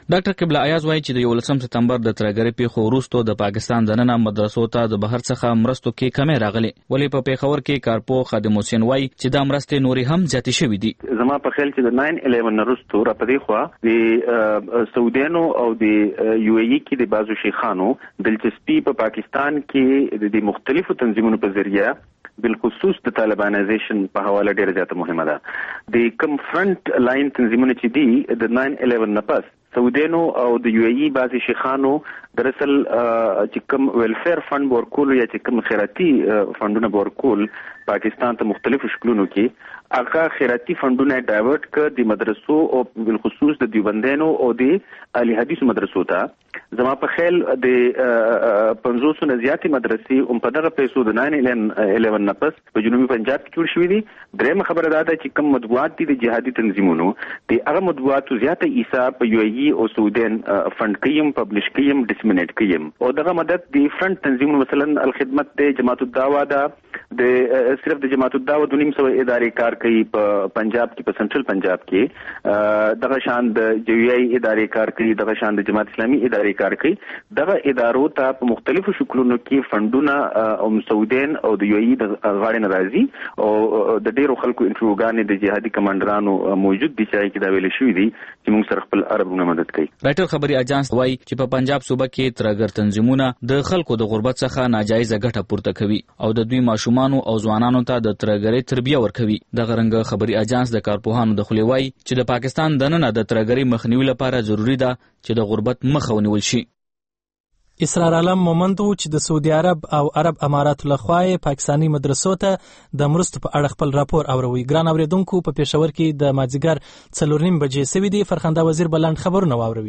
ډاکټر قبله ایاز وایي چې د یولسم سپتمبر د ترهګرۍ پیښو وروسته د پاکستان دننه مدرسو ته د بهر څخه مرستو کې کمی راغلي، ولې په پیښور کې کارپو خادم حسین وایي چې دا مرستې نورې هم زیاتې شوې دي. زما په خیال چې د ناین الیون وروسته را پدې خوا د سعودیانو او د یو ای ای کې د بازو شیخانو دلچسپي په پاکستان کې د مختلفو تنظیمونو په ذریعہ بالخصوص د طالبانایزیشن په حواله ډیره زیاته مهمه ده. د کم فرنٹ لاین تنظیمونه چې دي د ناین الیون نه پس سعودیانو او د یو ای ای بعضی شیخانو دراصل چې کوم ویلفیر فند ورکول یا چې کوم خیراتي فندونه ورکول پاکستان ته مختلفو شکلونو کې هغه خیراتي فندونه ډایورټ ک د مدرسو او بالخصوص د دیوبندانو او د اهل حدیث مدرسو ته. زما په خیال د پنځوس نه زیاتې مدرسې هم په دغه پیسو د ناین الیون نه پس په جنوبي پنجاب کې جوړ شوې دي. درېمه خبره دا ده چې کوم مطبوعات دي د جهادي تنظیمونو د هغه مطبوعاتو زیاته حساب په یو ای ای او سعودین فند کیم پبلش کیم ډسمینیټ کیم او دغه مدد د فرنٹ تنظیمونو مثلا الخدمت د جماعت الدعوه ده د صرف د جماعت الدعوه د نیم سو ادارې کار کوي په پنجاب کې په سنټرل پنجاب کې دغه شان د جوی ای ادارې کار کوي دغه شان د جماعت اسلامي ادارې کار کوي. دغه ادارو ته په مختلفو شکلونو کې فندونه او سعودین او د یو ای د غاړې نه راځي او د ډیرو خلکو انټروګانې د جهادي کمانډرانو موجود دي چې دا ویل شوی دي چې موږ سره خپل عربونه مدد کوي. رائټر خبري اجانس وایي چې په پنجاب صوبه کې ترهګر تنظیمونه د خلکو د غربت څخه ناجایزه ګټه پورته کوي او د دوی ماشومان او ځوانانو ته د ترهګرۍ تربیه ورکوي. دغه رنګ خبري اجانس د کارپوهانو د خولې وایي چې د پاکستان دننه د ترهګرۍ مخنیوي لپاره ضروری ده چې د غربت مخه ونیول شي. اسرار عالم مومند و چې د سعودي عرب او عرب اماراتو لخوا پاکستانی مدرسو ته د مرستو په اړه خپل راپور اوروي. ګران اوریدونکو په پېښور کې د مازیګر څلور نیم بجې سوي دي. فرخنده وزیر بلند خبرونه واوروي.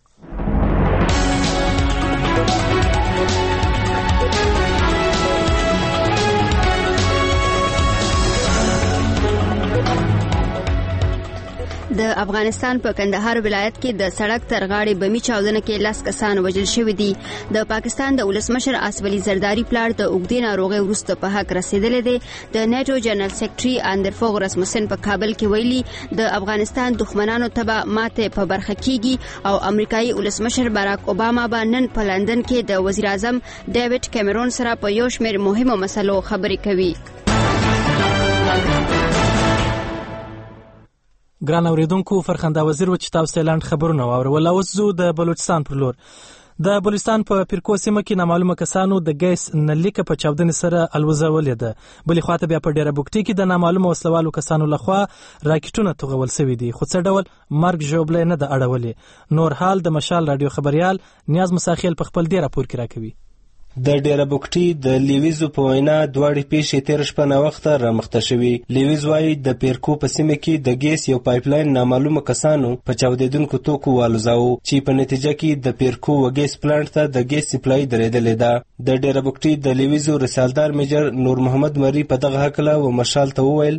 د افغانستان په کندهار ولایت کې د سړک تر غاړې بمي چاودنه کې لاس کسان وژل شوي دي. د پاکستان د ولسمشر اسف علي زرداری پلار د اوږدې ناروغۍ وروسته په حق رسیدلی دی. د نیټو جنرال سیکرټري اندرفوغ رسموسن په کابل کې ویلي د افغانستان دښمنانو ته به ماتې په برخه کیږي او امریکایي ولسمشر باراک اوباما به نن په لندن کې د وزیر اعظم ډیوډ کیمرون سره په یو شمېر مهمو مسلو خبرې کوي. ګران اوریدونکو فرخنده وزیر و چې تاسو ته لاند خبرونه واورول. اوس زو د بلوچستان پر لور. د بلوچستان په پیرکو سیمه کې نامعلومه کسانو د ګیس نلیکه په چاودنې سره الوزولې ده. بلې خواته بیا په ډیره بوکټي کې د نامعلومه وسلوالو کسانو لخوا راکټونه توغول شوي دي، خو څه ډول مرګ ژوبله نه ده اړولې. نور حال د مشال رادیو خبريال نیاز مساخیل په خپل ډیره پور کې راکوي. د ډیره بوکټي د لیویزو په وینا دواړې پیښې تیر شپه نه وخت رامخته شوې. لیویز وایي د پیرکو په سیمه کې د ګیس یو پایپلاین نامعلومه کسانو په چاودیدونکو توکو والوزاو چې په نتیجه کې د پیرکو و ګیس پلانټ ته د ګیس سپلای درېدلې ده. د ډیره بوکټي د لیویزو رسالدار میجر نور محمد مری په دغه هکله و مشال ته وویل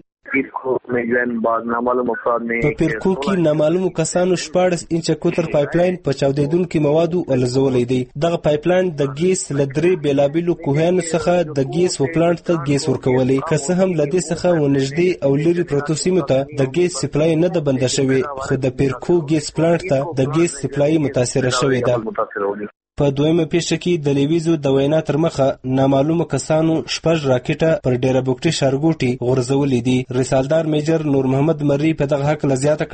په پیرکو کې نامعلومو کسانو شپاړس انچه کوتر پایپلاین په چاودیدونکو موادو الزولې دی. دغه پایپلاین د ګیس له درې بیلابیلو کوهیانو څخه د ګیس و پلانټ ته ګیس ورکولې. که څه هم له دې څخه ونږدې او لرې پروتو سیمو ته د ګیس سپلای نه ده بنده شوې، خو د پیرکو ګیس پلانټ ته د ګیس سپلای متاثره شوې ده. په دویمه پیښه کې د لیویزو د وینا تر مخه نامعلومه کسانو شپږ راکټه پر ډیره بوکټي ښارګوټي غورځولې دي. رسالدار میجر نور محمد مری په دغه هکله زیاته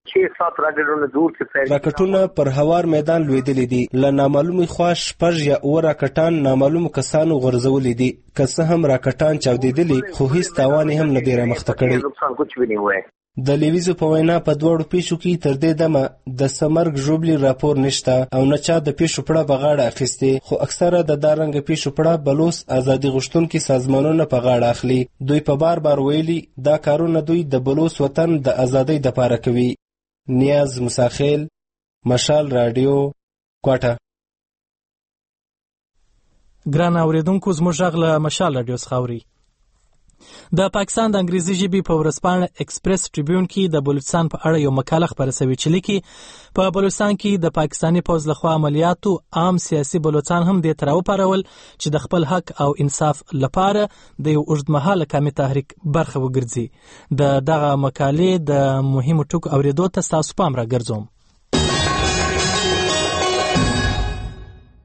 کړه راکټونه پر هوار میدان لوېدلې دي. له نامعلومې خوا شپږ یا اووه راکټان نامعلومو کسانو غورځولې دي. که څه هم راکټان چاودېدلي خو هیڅ تاوان یې هم نه دی رامخته کړی. د لیویزو په وینا په دواړو پیښو کې تر دې دمه د سمرګ ژوبلي راپور نشته او نه چا د پیښو پړه په غاړه اخیستې، خو اکثره د دارنګ پیښو پړه بلوس ازادي غوښتونکي سازمانونه په غاړه اخلي. دوی په بار بار ویلي دا کارونه دوی د بلوس وطن د ازادۍ دپاره کوي. نیاز مساخیل، مشال رادیو، کوټه. ګران اوریدونکو زموږ غږ له مشال رادیو څخه اورئ. د پاکستان د انګریزي ژبې په ورځپاڼه ایکسپریس ټریبیون کې د بلوچستان په اړه یو مقاله خپره شوې چې لیکي په بلوچستان کې د پاکستاني پوځ لخوا عملیاتو عام سیاسي بلوچستان هم دې تر وپارول چې د خپل حق او انصاف لپاره د یو اوږدمهاله قومي تحریک برخه وګرځي. د دغه مقالې د مهمو ټکو اورېدو ته ستاسو پام راګرځوم.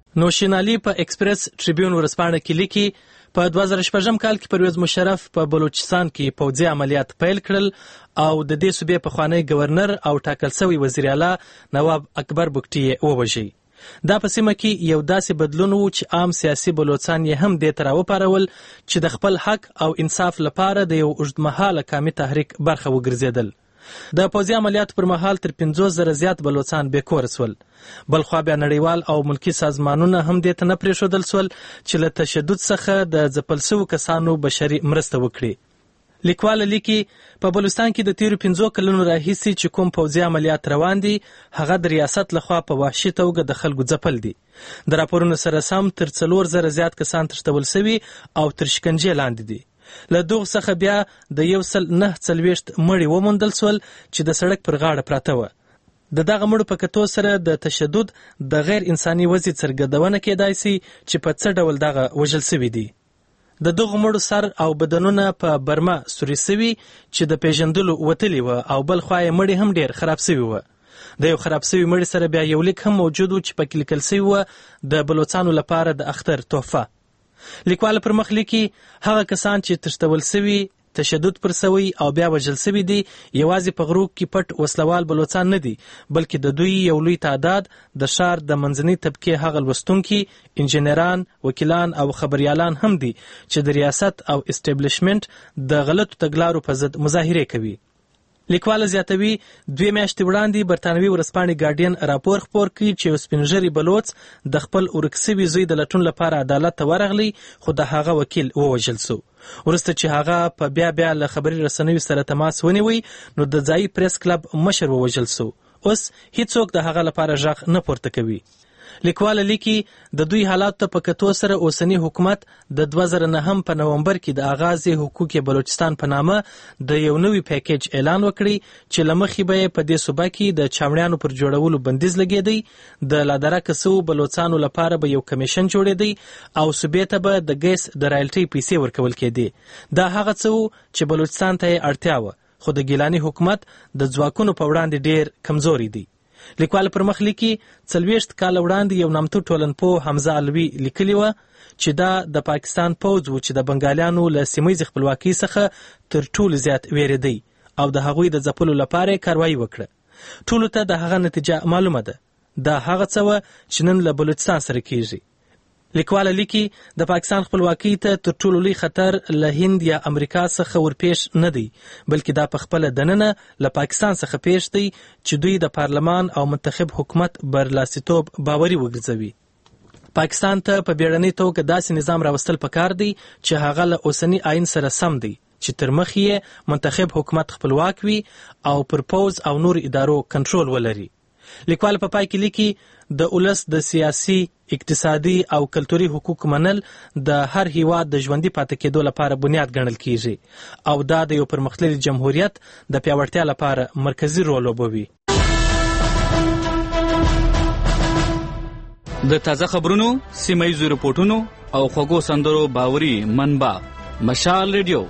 نوشینالي په ایکسپریس ټریبیون ورځپاڼه کې لیکي په دوه زره شپږم کال کې پرویز مشرف په بلوچستان کې پوځي عملیات پیل کړل او د دې صوبې پخوانی گورنر او ټاکل شوی وزیر اعلی نواب اکبر بګټي یې ووژي. دا په سیمه کې یو داسې بدلون و چې عام سیاسي بلوچستان یې هم دې ته راوپارول چې د خپل حق او انصاف لپاره د یو اوږدمهاله قامي تحریک برخه وګرځېدل. د پوځي عملیاتو پر مهال تر پنځوس زره زیات بلوچستان بې کوره سول. بلخوا بیا نړیوال او ملکي سازمانونه هم دې ته نه پرېښودل سول چې له تشدد څخه د ځپل شوو کسانو بشري مرسته وکړي. لیکواله لیکي په بلوچستان کې د تیرو پنځو کلونو راهیسې چې کوم پوځي عملیات روان دي هغه د ریاست لخوا په وحشي توګه د خلکو ځپل دي. د راپورونو سره سم تر څلور زره زیات کسان تښتول شوي او تر شکنجې لاندې دي. له دغه څخه بیا د یو سل نه څلوېښت مړي وموندل سول چې د سړک پر غاړه پراته وه. د دغه مړو په کتو سره د تشدد د غیر انساني وضع څرګندونه کېدای شي چې په څه ډول دغه وژل شوي دي. د دغو مړو سر او بدنونه په برما سوري سوي چې د پیژندلو وتلي وه او بل خوا یې مړي هم ډېر خراب سوي وه. د یو خراب سوي مړي سره بیا یو لیک هم موجود و چې پکې لیکل سوي وه د بلوچستانو لپاره د اختر تحفه. لیکواله پر مخ لیکي هغه کسان چې تښتول سوي تشدد پر سوی او بیا وژل سوي دي یوازې په غرو کې پټ وسلوال بلوچستان نه دي بلکې د دوی یو لوی تعداد د ښار د منځنۍ طبقې هغه لوستونکي انجینران وکیلان او خبریالان هم دي چې د ریاست او اسټابلیشمنټ د غلطو تګلارو په ضد مظاهرې کوي. لیکواله زیاتوي دوی میاشتې وړاندې برتانوي ورځپاڼې ګارډین راپور خپور کړي چې یو سپین ږیري بلوڅ د خپل ورک سوي زوی د لټون لپاره عدالت ته ورغلی خو د هغه وکیل ووژل سو. وروسته چې هغه په بیا بیا له خبري رسنیو سره تماس ونیوی نو د ځایي پریس کلب مشر ووژل سو. اوس هیڅوک د هغه لپاره غږ نه پورته کوي. لیکواله لیکي د دوی حالات ته په کتو سره اوسنی حکومت د دوه زره نهم په نومبر کې د آغاز حقوق بلوچستان په نامه د یو نوي پیکیج اعلان وکړي چې له مخې به یې په دې صوبه کې د چاونیانو پر جوړولو بندیز لګېدی. د لادرکه سوو بلوچستانو لپاره به یو کمیشن جوړېدی او صوبې ته به د ګیس د رایلټۍ پیسې ورکول کېدې. دا هغه څه و چې بلوچستان ته یې اړتیا وه خو د ګیلاني حکومت د ځواکونو په وړاندې ډېر کمزوري دي. لیکواله پر مخ لیکي څلوېښت کاله وړاندې یو نامتو ټولنپوه حمزه علوي لیکلي وه چې دا د پاکستان پوځ و چې د بنګالیانو له سیمهیزې خپلواکۍ څخه تر ټولو زیات ویرېدی او د هغوی د ځپلو لپاره یې کاروایي وکړه. ټولو ته د هغه نتیجه معلومه ده. دا هغه څه وه چې نن له بلوچستان سره کیږي. لیکواله لیکي د پاکستان خپلواکۍ ته تر ټولو لوی خطر له هند یا امریکا څخه ورپېښ نه دی بلکې دا په خپله دننه له پاکستان څخه پېښ دی چې دوی د پارلمان او منتخب حکومت برلاسیتوب باوري وګرځوي. پاکستان ته په بیړنۍ توګه داسې نظام راوستل پکار دی چې هغه له اوسني آئین سره سم دی چې تر مخ یې منتخب حکومت خپلواک وي او پر پوځ او نور ادارو کنټرول ولري. لیکواله په پای کې لیکي د ولس د سیاسي اقتصادي او کلتوري حقوق منل د هر هیواد د ژوندي پاتې کېدو لپاره بنیاد ګڼل کیږي او دا د یو پرمختللي جمهوریت د پیاوړتیا لپاره مرکزي رول لوبوي. د تازه خبرونو سیمایي رپورټونو او خوږو سندرو باوري منبع مشال ریډیو.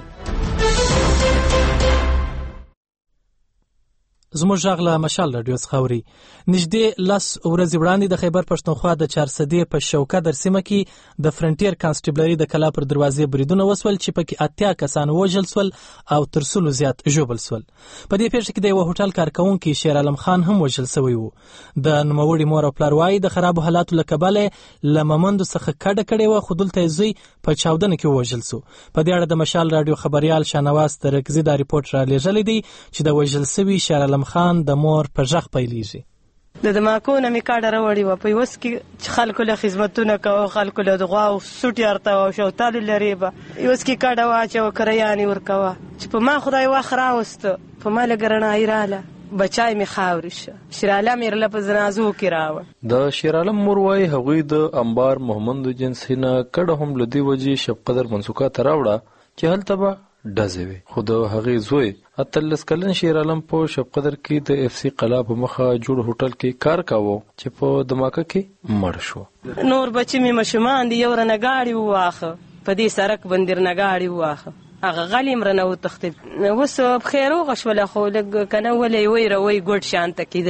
زموږ غږ له مشال راډیو څخه اوري. نږدې لس ورځې وړاندې د خیبر پښتونخوا د چارسدې په شوکدر سیمه کې د فرنټیر کانسټیبلري د کلا پر دروازې بریدونه وسول چې پکې اتیا کسان وژل سول او تر سلو زیات ژوبل سول. په دې پیښه کې د یو هوټل کارکونکي شیر عالم خان هم وژل شوی و. د نوموړي مور او پلار وایي د خرابو حالاتو له کبله له ممندو څخه کډه کړې وه خو دلته یې زوی په چاودنه کې ووژل سو. په دې اړه د مشال راډیو خبریال شاهنواز ترکزي دا ریپورټ را لېږلی دی چې د وژل سوي شیر عالم خان د مور په غږ پیلېږي. د دماکو نه مې کاډه راوړې وه په یوس کې چې خلکو له خدمتونه کوه خلکو له د غواو سوټ یې ارته وه شوتالې لرې به یوس کې کاډه واچوه کریانې ورکوه چې په ما خدای وخت راوسته په ما لږه رڼایي راله بچای مې خاورې شه. شیر عالم یې رله په زنازو کې راوه. د شیر عالم مور وایي هغوی د انبار محمد جنسي نه کډه هم له دې وجې شبقدر منسوکا ته راوړه چې هلته به ډزې وي خو د هغې زوی اتلس کلن شیر عالم په شبقدر کې د اف سی قلا په مخه جوړ هوټل کې کار کاوه چې په دماکه کې مړ شو. نور بچي مې ماشومان دي یو رانه ګاډي وواخه په دې سړک باندې رانه ګاډي وواخه هغه غلی م رانه وتښتېد. اوس بخیر وغه شوله خو لږ که نه ولې وی روی ګوډ شانته کېده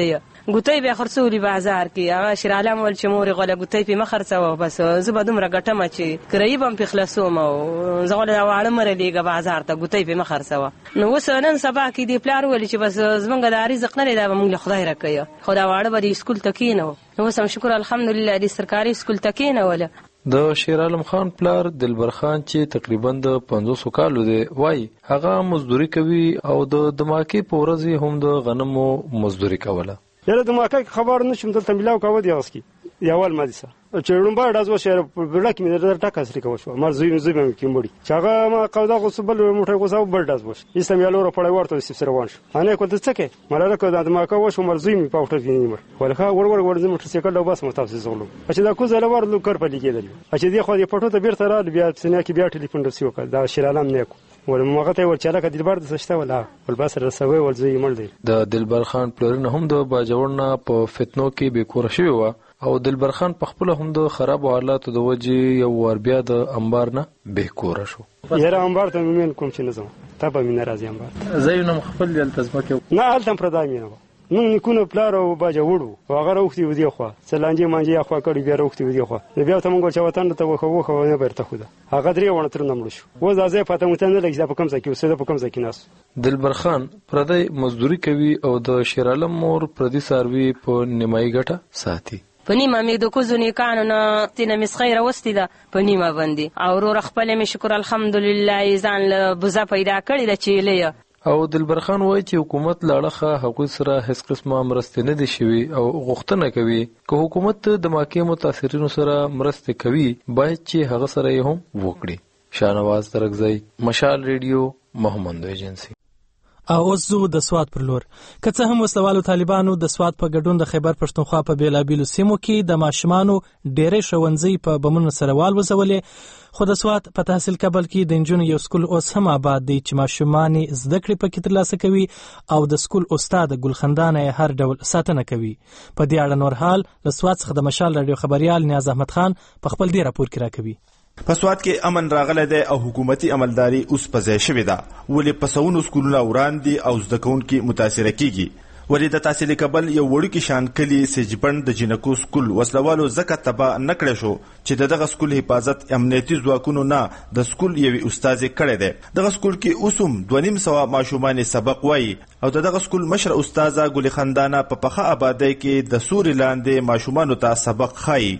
ګوتې به خرڅولي بازار کې هغه شیر عالم ول چې مور غله ګوتې په مخرڅو بس زه به دومره ګټم چې کرایي به په خلاصوم او زه غواړم واړه مرلېګه بازار ته ګوتې په مخرڅو نو اوس نن سبا کې دی پلار ول چې بس زمونږ د رزق نه دا موږ له خدای راکې خدا واړه به سکول تکینو نو سم شکر الحمدلله د سرکاري سکول تکینو ولا د شیر عالم خان پلار دلبر خان چې تقریبا د پنځوس کالو دی وای هغه مزدوري کوي او د دماکي په ورځ هم د غنمو مزدوري کوله یره دماکي خبر نشم دلته ملاو کاوه دی اوسکی یوال مدیسه چې ړومبا داز وشه په لکه مې در ټاکه سری کوو شو مر زوی زوی مې کیمبړي چې هغه ما قودا غوسبل موټه غوساو بل داز وشه اسم یالو را پړای ورته سره وانش انا کو څه کې مراله کو د ما کو وشو مر زوی مې پاوټر ویني ولخه ور ور ور زم موټر سایکل او بس متاسف زولو چې دا کو زله ور لو کر په لګیدل چې دی خو دې پټو ته بیرته را بیا سنیا کې بیا ټلیفون رسیو کړ دا شیرالم نه کو ول موغه ور چاله کدی بار د سشته ولا ول بس رسوي ول زوی مړ دی د دلبر خان پلرنه هم د باجوړنا په فتنو کې به کور شوی و او دلبر خان په خپل هم د خراب حالاتو د وجې یو ور بیا د انبار نه به کور شو یاره انبار ته مين کوم چې نظم ته به مين راځي انبار زینم خپل دل تزمکه نه التم پردای مين نو نکونه پلار او باجا وړو هغه راوختي ودی خو سلانجي مانجي خو کړي بیا راوختي ودی خو بیا ته مونږ چې وطن ته وخو خو نه برته خو هغه درې ونه تر نمړ شو و ځای پته مته نه لګي په کوم ځای کې اوسه په کوم ځای کې ناس دلبر خان پردای مزدوري کوي او د شیر عالم مور پردي ساروي په نیمایي ګټه ساتي په نیمه مې د کوزو نیکانو نه تینه مسخیره وستې ده په نیمه باندې او ورور خپل مې شکر الحمدلله ځان له بوزه پیدا کړې ده چې لیا او دلبر خان وایي چې حکومت لاړه هغوی سره هیڅ قسمه مرستې نه دي شوي او غوښتنه کوي که حکومت د ماکې متاثرینو سره مرستې کوي باید چې هغه سره یې هم وکړي شاهنواز ترکزی مشال ریډیو محمد ایجنسی او اوس زه د سواد پر لور که څه هم وسلوالو طالبانو د سواد په ګډون د خیبر پښتونخوا په بیلابیلو سیمو کې د ماشومانو ډېرې ښوونځي په بمونو سره والوځولې خو د سواد په تحصیل کابل کې د نجونو یو سکول اوس هم آباد دی چې ماشومان زده کړې پکې ترلاسه کوي او د سکول استاد ګلخندانه هر ډول ساتنه کوي په دې اړه نور حال له سواد څخه د مشال رادیو خبريال نیاز احمد خان په خپل دې راپور کې راکوي په سواد کې امن راغلی دی او حکومتي عملداري اوس په ځای شوې ده ولې په سونو سکولونه وران دي او زده کوونکي متاثره کیږي ولې د تحصیل کابل یو وړوکی شان کلی سجبند د جنکو سکول وسلوالو زکه تبا نکړې شو چې دغه سکول حفاظت امنیتي ځواکونو نه د سکول یوې استاد کړی دی دغه سکول کې اوسم دوه نیم سوه ماشومان سبق وایي او دغه سکول مشر استاده ګل خندانه په پخه آبادی کې د سوري لاندې ماشومانو ته سبق خایي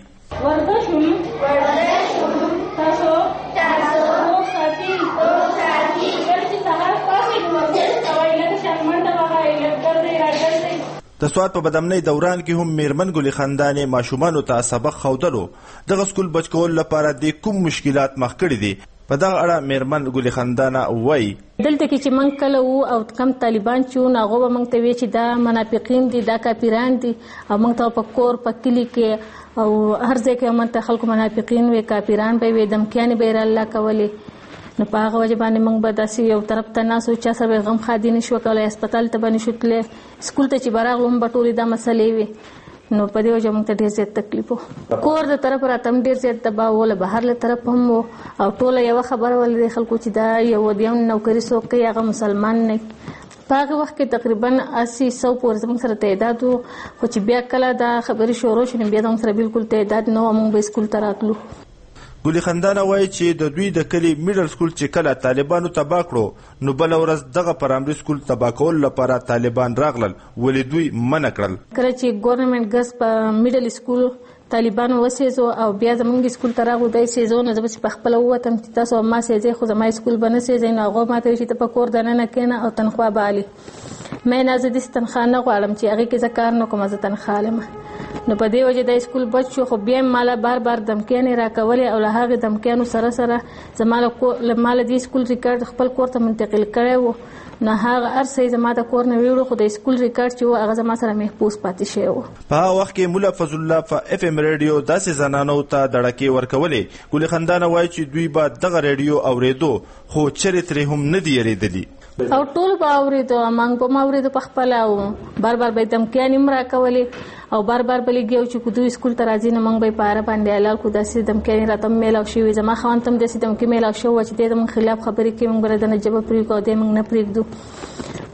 د سواد په بدامنۍ دوران کې هم میرمن ګل خندانه ماشومانو ته سبق خودلو دغه سکول بچکول لپاره د کوم مشکلات مخ کړي دي په دغه اړه میرمن ګل خندانه وایي دلته کې چې من کله وو او کم طالبان چې ناغو به موږ ته وی چې دا منافقین دي دا کافران دي او موږ ته په کور په کلی کې او هر ځای کې موږ ته خلکو منافقین وي کافران به وي دمکیان به الله کولی نو په هغه وجه باندې موږ به داسې یو طرف ته ناسو چا سره غم خادي نشو کولای هسپتال ته باندې شوتلې سکول ته چې براغلم بټولې دا مسلې وي نو په دې وجه موږ ته ډېر زیات تکلیف وو کور د طرف راتم ډېر زیات دباو ولا بهر له طرف هم او ټوله یو خبره ولې خلکو چې دا یو دیون نوکری سو کوي هغه مسلمان نه په هغه وخت کې تقریبا اسی سو پورې زموږ سره تعداد وو خو چې بیا کله دا خبرې شروع شوې بیا زموږ سره بالکل تعداد نه و موږ به سکول ته راتلو ګل خندانه وایي چې د دوی د کلی میډل سکول چې کله طالبانو تباه کړو نو بل ورځ دغه پرایمري سکول تباه کول لپاره طالبان راغلل ولې دوی منع کړل کله چې ګورنمنت ګس په میډل سکول طالبانو وسېزو او بیا زمونږ سکول ته راغلو دای سېزو نو زه به په خپله ووتم چې تاسو ما سېځئ خو زما سکول به نه سېځئ نو هغه ما ته وایي چې ته په کور دننه کښېنه او تنخوا به الي مې نه زه داسې تنخوا نه غواړم چې هغې کې زه کار نه کوم زه تنخوا لمه نو په دې وجه د سکول بچ شو خو بیا مالا بار بار دمکیانې راکولې او له هغې دمکیانو سره سره زما له دې سکول ریکارډ خپل کور ته منتقل کړی و نو هغه هر څه زما د کور نه ویوړو خو د سکول ریکارډ چې و هغه زما سره محفوظ پاتې شوی و په هغه وخت کې مولا فضل الله په اف ام ریډیو داسې زنانو ته دړکې ورکولې ګل خندانه وایي چې دوی به دغه ریډیو اورېدو خو چرې ترې هم نه دي یریدلي او ټول به اورېدو موږ به م اورېدو په خپله او بار بار به یې دمکیانې هم راکولې او بار بار به لګي چې که دوی سکول ته راځي نو موږ به یې په هره باندې حلال کړو داسې دمکیانې راته هم میلاو شوي زما خاوند ته هم داسې دمکې میلاو شوی وه چې دی زموږ خلاف خبرې کوي موږ به د نه ژبه پرېږدو او دی موږ نه پرېږدو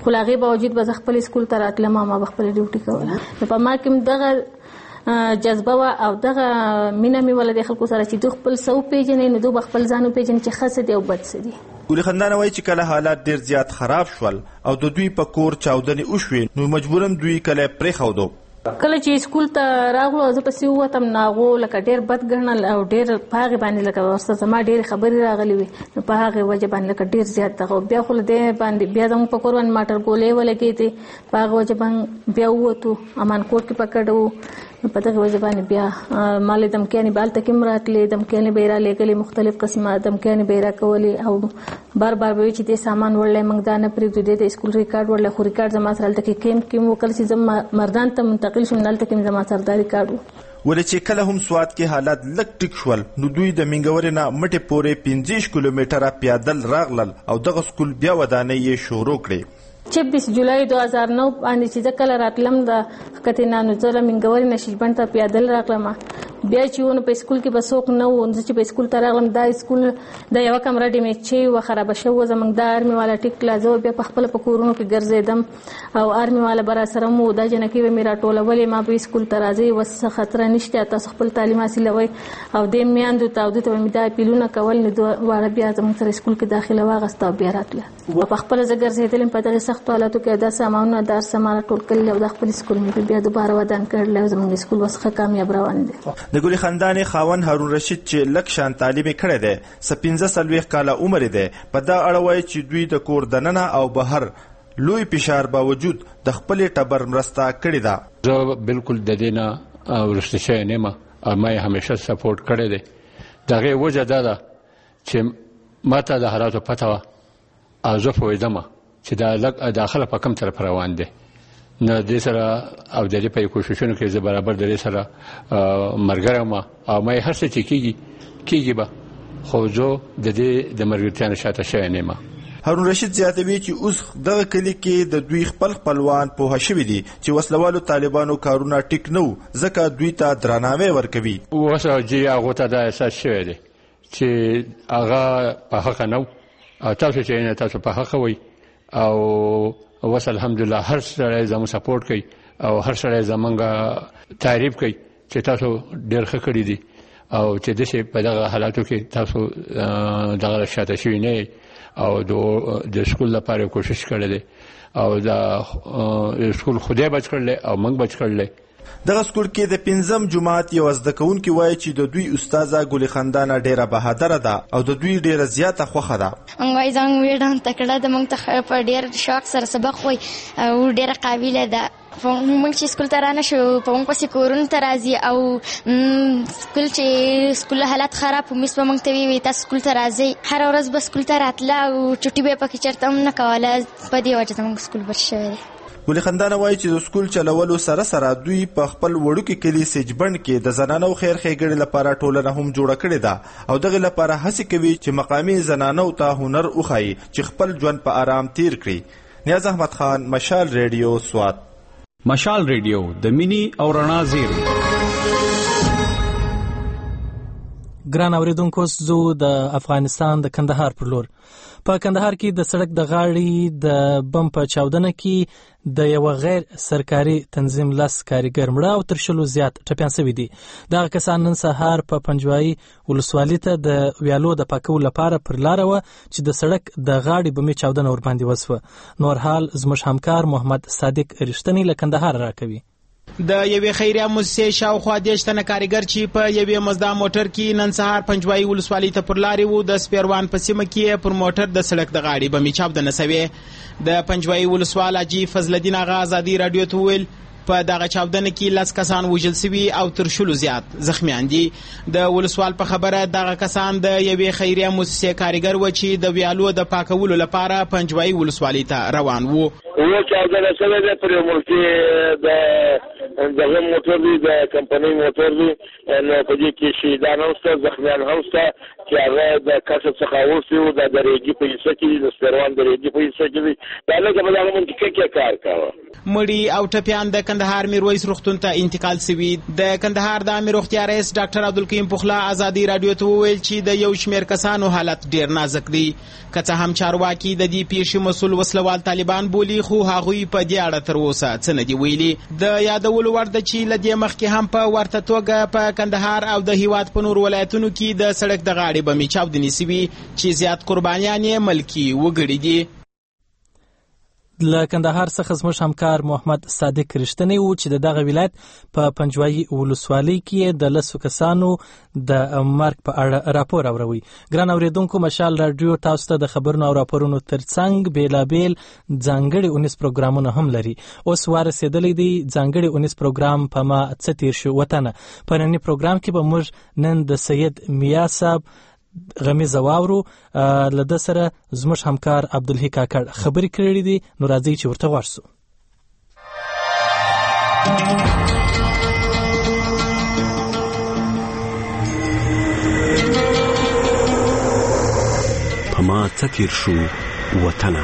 خو لا غي باوجود به خپل سکول ته راتلم ما خپل ډیوټي کوله په ما کې دغه جذبه وا او دغه مینه می ولې د خلکو سره چې دوی خپل سو پیژنې نه دوی خپل ځانو پیژنې چې خاصه دی او بد څه دی. ګل خندان وایي چې کله حالات ډیر زیات خراب شول او د دوی په کور چاودنې وشوې نو مجبورن دوی کله پرې خاودو. کله چې سکول ته راغلو زه پسې ووتم ناغو لکه ډېر بد ګڼل او ډېر په هغې باندې لکه ورسته زما ډېرې خبرې راغلې وې نو په هغې وجه باندې لکه ډېر زیات دغه بیا خو له دې باندې بیا زموږ په کور باندې ماټر ګولې ولګېدې په هغه وجه باندې بیا ووتو امان کوټ کې پکړ وو نو په دغه وجه باندې بیا ما له دمکیانې به هلته کې هم راتلې دمکیانې به یې رالېږلې مختلف قسمه دمکیانې به یې راکولې او بار بار به وي چې دې سامان وړلی موږ دا نه پرېږدو دې د سکول ریکارډ وړلی خو ریکارډ زما سره هلته کې کیمپ کې مو کله چې زه مردان ته منتقل شوم هلته کې زما سره دا ریکارډ و. ولې چې کله هم سوات کې حالات لږ ټیک شول نو دوی د منګورې نه مټې پورې پنځه کیلومتره پیادل راغلل او دغه سکول بیا ودانۍ یې شروع کړې. छब्बीस जुलाई दो हजार नौ باندې چې ځکه راتلم د کتینا نو زره منګوري نشیبند ته پیادل راغلم بیا چې ونه په سکول کې بسوک نه و چې په سکول ته راغلم دا سکول د یو کمره د میچې و خراب شو زمنګ د ارمي والا ټیک لازو بیا په خپل په کورونو کې ګرځیدم او ارمي والا برا سره مو د جنکی و میرا ټوله ولې ما په سکول ته راځي وس خطر نشته تاسو خپل تعلیم حاصلوي او د میاندو تاودو ته مې دا پیلونه کول نه واړه بیا زموږ سره سکول کې داخله واغسته بیا راتله په خپل ځای ګرځیدل په دغه سخت حالاتو کې دا سامانونه دار سامان ټول کړل او د خپل سکول مې بیا دوباره ودان کړل او زموږ سکول وسخه کامیاب روان دي. د ګل خندان خاون هارون رشید چې لک شان تعلیم کړی دی سپینځه سلويخ کاله عمر دی په دا اړه وایي چې دوی د کور دننه او بهر لوی فشار باوجود د خپل ټبر مرسته کړې ده. زه بالکل د دینه ورسته شوی نه ما ما همیشه سپورټ کړی دی. دغه وجه دا ده چې ماته د حالاتو پته وه او زه پوهېدم چې دا لږ داخله په کوم طرف روان دی نو دې سره او د دې په کوششونو کې زه برابر د دې سره ملګری وم او ما یې هر څه چې کېږي کېږي به خو زه د دې د ملګرتیا نه شاته شوی نه یم. هارون رشید زیاتوي چې اوس دغه کلي کې د دوی خپل خپلوان پوه شوي دي چې وسلوالو طالبانو کارونه ټیک نه وو ځکه دوی ته درناوی ورکوي. اوس جی هغو ته دا احساس شوی دی چې هغه په حقه نه و او تاسو چې نه تاسو په حقه وئ او وس الحمدلله هر سړی زموږ سپورټ کوي او هر سړی زموږ تعریف کوي چې تاسو ډېر ښه کړي دي او چې داسې په دغه حالاتو کې تاسو دغه شاته شوي نه او د سکول لپاره کوشش کړی دی او د سکول خدای بچ کړلی او موږ بچ کړلی. دغه سکول کې د پنځم جماعت یو زده کوونکي وایي چې د دوی استاده ګل خندانه ډیره بهادره ده او د دوی ډیره زیاته خوښه ده. انګوای زنګ ویډان تکړه د موږ ته په ډیر شوق سره سبق وای او ډیره قابلیت ده. موږ چې سکول ته رانه شو په موږ پسې کورونو ته راځي او سکول چې سکول حالات خراب مس به موږ ته وي تاسو سکول ته راځئ هر ورځ به سکول ته راتله او چټي به پکې چېرته هم نه کوله په دې وجه زموږ سکول بچ شوی دی. ګل خندانه وایي چې د سکول چلولو سره سره دوی په خپل وړوکي کلي سیجبند کې د زنانو خیر ښېګڼې لپاره ټولنه هم جوړه کړې ده او دغې لپاره هڅې کوي چې مقامي زنانو ته هنر وښایي چې خپل ژوند په آرام تیر کړي. نیاز احمد خان مشال ریډیو سوات. مشال ریډیو د مینی او رڼا زیری. ګران اوریدونکو زو د افغانستان د کندهار پر لور په کندهار کې د سړک د غاړې د بم په چاودنه کې د یو غیر سرکاري تنظیم لاس کارګر مړه او تر شلو زیات ټپیان شوي دي. دغه کسان نن سهار په پنجوایي ولسوالۍ ته د ویالو د پاکولو لپاره پر لاره وه چې د سړک د غاړې بمي چاودنه ورباندې وسوه. نور حال زموږ همکار محمد صادق رښتینی له کندهار راکوي. د یوې خیریه موسسې شاوخوا دېرش تنه کارګر چې په یوې مزدا موټر کې نن سهار پنجوایي ولسوالۍ ته پر لارې وو د سپیروان په سیمه کې پر موټر د سړک د غاړې بمي چاودنه سوې. د پنجوایي ولسوال حاجي فضل الدین اغا ازادي راډیو ته وویل په دغه چاودنه کې لس کسان وژل سوي او تر شلو زیات زخمیان دي. د ولسوال په خبره دغه کسان د یوې خیریه موسسې کارګر و چې د ویالو د پاکولو لپاره پنجوایي ولسوالۍ ته روان وو. و چاودنه شوې ده پر یو ملکي د دغه موټر دی د کمپنۍ موټر دی نو په دې کې شهیدان هم شته زخمیان هم شته چې هغه د کسب څخه اوسي او د درېږي په حصه کې د سپروان درېږي په حصه کې دی دا نه کومه دغه منطقه کې کار کاوه. مړي او ټپیان د کندهار میرویس روغتون ته انتقال شوي. د کندهار د عامه روغتیا رئیس ډاکټر عبدالقیوم پخلا ازادي رادیو ته وویل چې د یو شمېر کسانو حالت ډیر نازک دی. که څه هم چارواکي د دې پیښې مسؤل وسلوال طالبان بولي خو هغوی په دې اړه تر اوسه څه نه دي ویلي. د یادولو وړ ده چې له دې مخکې هم په ورته توګه په کندهار او د هیواد په نور ولایتونو کې د سړک د غاړې بمې چاودنې شوي چې زیات قربانیان یې ملکي وګړي دي. له کندهار څخه زموږ همکار محمد صادق رښتینی و چې دغه ولایت په پنجوایي ولسوالۍ کې د لسو کسانو د مرګ په اړه راپور اوروي. ګران اوریدونکو، مشال رادیو تاسو ته د خبرونو او راپورونو ترڅنګ بیلابیل ځانګړي اونیس پروګرامونه هم لري. اوس ورسېدلی دی ځانګړي اونیس پروګرام په ما څه تیر شو وطنه. په ننني پروګرام کې به موږ نن د سید میا صاحب غمیزه واورو. له ده سره زموږ همکار عبدالحی کاکړ خبرې کړې دي، نو راځئ چې ورته غوږ شو. په ما څه تیر شو وطنه.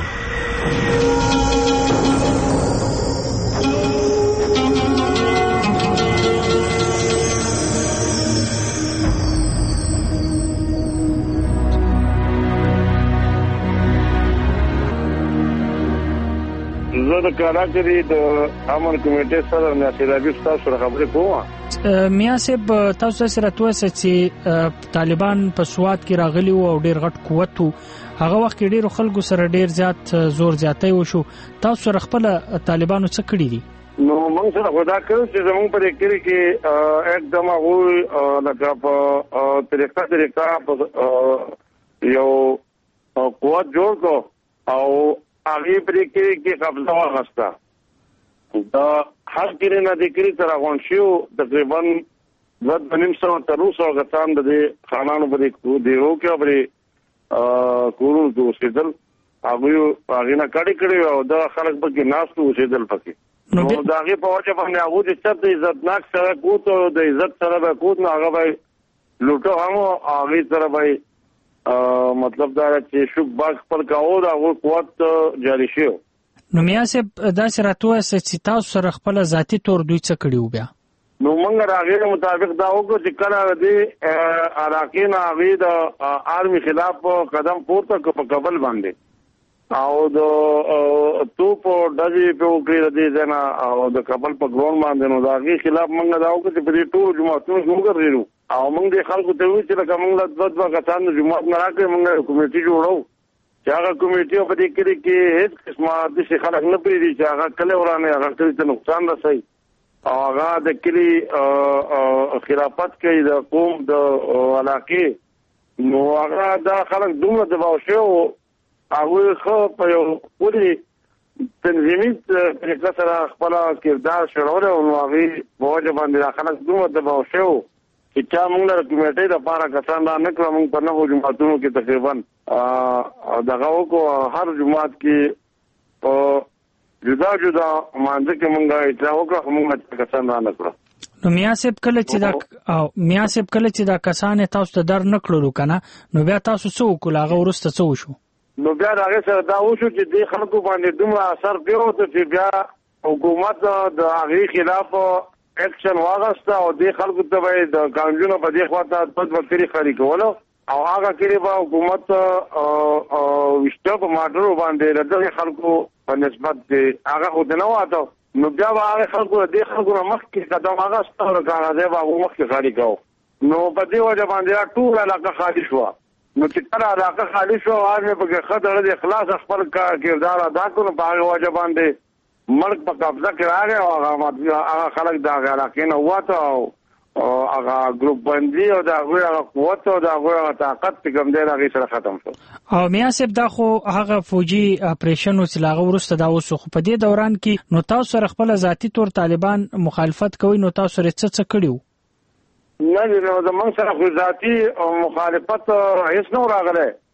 زه د کاراکري د امن کمیټې سره ناصر حبیب تاسو سره خبرې کوم. میا صاحب، تاسو سره توسه چې طالبان په سواد کې راغلي وو او ډیر غټ قوت وو، هغه وخت کې ډیر خلکو سره ډیر زیات زور زیاتې وشو. تاسو سره خپل طالبانو څه کړی دي؟ نو موږ سره خدا کړو چې زموږ په دې کې کې एकदम هغه لکه په طریقه طریقه یو قوت جوړ کو او هغه پرې کې کې قبضه واغسته. دا هر کله نه د کلی تر غون شو تقریبا ود بنیم سو تر اوسه غتان د خانانو په دې کو دیو کې پرې کورونو د اوسېدل هغه هغه نه کړي کړي او دا خلک په کې ناس ته اوسېدل پکې. نو دا هغه په وجه باندې هغه د چت عزتناک سره کوت او د عزت سره به کوت نه هغه به لوټو هم هغه سره به مطلب دا چې شوک باغ پر کاو دا و قوت جاری شو. نو میا صاحب، دا سره توه چې تاسو سره خپل ذاتی تور دوی څه کړیو بیا؟ نو موږ راغلی مطابق دا وکړو چې کله دې عراقي نه هغه د آرمي خلاف قدم پورته کړ په کابل باندې او د توپ ډزې په وکړې دې ځنه او د کابل په ګراوند باندې نو دا هغه خلاف موږ دا وکړو چې په دې ټول جماعتونو څنګه غوړو او موږ د خلکو ته وی چې لکه موږ د دوه دوه کسانو جماعت نه راکړو، موږ کمیټي جوړو چې هغه کمیټي په دې کې کې هیڅ قسمه د شي خلک نه پریږي چې هغه کله ورانه هغه کلی ته نقصان رسي او هغه د کلی خلافت کوي د قوم د علاقې. نو هغه دا خلک دومره دباو شو هغه خو په یو پوری تنظیمي طریقه سره خپل کردار شروع او هغه په وجه باندې خلک دومره دباو شو چې چا موږ له کمیټې د پاره کسان نه کړو. موږ په نهو جماعتونو کې تقریبا دغه وکړو، هر جماعت کې په جدا جدا مانځ کې موږ اطلاع وکړو، موږ کسان نه کړو. نو میا صاحب، کله چې دا او میا صاحب کله چې دا کسان تاسو ته در نه کړلو کنه، نو بیا تاسو څه وکړل؟ هغه ورسته څه وشو؟ نو بیا هغه سره دا وشو چې د خلکو باندې دومره اثر پیو چې بیا حکومت د هغه خلاف اکشن واغسته او د خلکو ته به د قانونو په دې خواته په وکړي خاري کولو او هغه کړي به حکومت وشته په ماډرو باندې د خلکو په نسبت هغه خو نه واته. نو بیا هغه خلکو د خلکو مخ کې قدم هغه ستاره کاغذ به هغه مخ کې خاري کاو. نو په دې وجه باندې ټول علاقه خالي شو. نو چې کله علاقه خالي شو هغه په خطر د اخلاص خپل کردار ادا کړو، په هغه وجه باندې ملک په قبضه کې راغی او هغه خلک د علاقې نه وته او هغه ګروپ باندې او د هغه قوت او د هغه طاقت کوم دی هغه سره ختم شو. او میا صاحب، دا خو هغه فوجي اپریشن او سلاغه ورسته دا وسو په دې دوران کې نو تاسو سره خپل ذاتی تور طالبان مخالفت کوي، نو تاسو سره څه څه کړیو؟ نه نو د موږ سره خو ذاتی او مخالفت هیڅ نه راغله.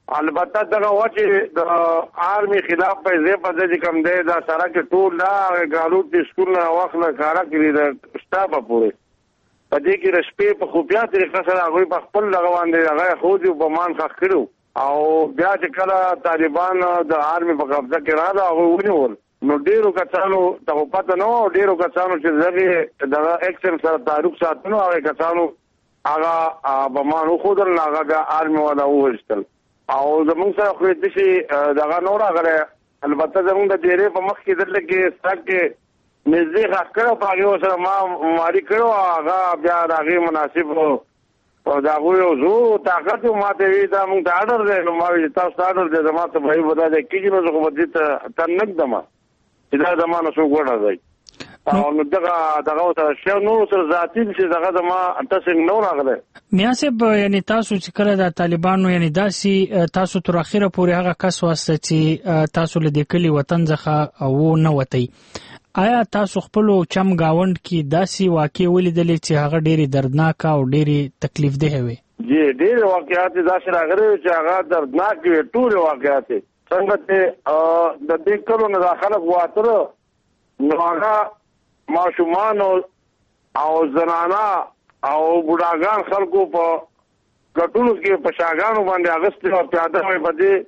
البته دغه وجه د آرمي خلاف په ځای په ځای کوم دی دا سره کې ټول دا غالوت د سکول نه واخله کارا کړی د سټاپ پورې په دې کې رشپې په خوبیا طریقه سره هغه په خپل لغوان دی هغه خو دې په مان خخ کړو او بیا چې کله طالبان د آرمي په قبضه کې راځي هغه ونیول نو ډیرو کسانو ته پته نو ډیرو کسانو چې زغه دغه اکسل سره تعلق ساتنو هغه کسانو هغه په مان خو در هغه د آرمي ولا وښتل او زموږ سره خو دې شي دغه نور هغه البته زموږ د ډیره په مخ کې درل کې ستګه نږدې حق په هغه سره ما ماري کړو هغه بیا راغی مناسب او دا غوي او زو طاقت ماته وی دا موږ ته اډر دی نو ما وی تاسو اډر دی زما ته به ودا دی کیږي نو خو دې ته تنګ دما چې دا زمانه شو ګوډه دی او نو دغه دغه ته شو نو سره ذاتی چې دغه زما تاسو نو راغله میاسب یعنی تاسو چې کله د طالبانو یعنی داسي تاسو تر اخره پورې هغه کس واسطه چې تاسو له دې کلی وطن ځخه او نه وتی آیا تاسو خپل چم گاوند کې داسي واقع ولیدلې چې هغه ډېری دردناک او ډېری تکلیف ده وي جی ډېر واقعات داسې راغلي چې هغه دردناک وي ټول واقعات څنګه ته د دې کلو نه داخله واتره نو هغه ماشومان او زنانا او بوډاګان خلکو په ګټونو کې په شاګانو باندې اغست او پیاده وي بده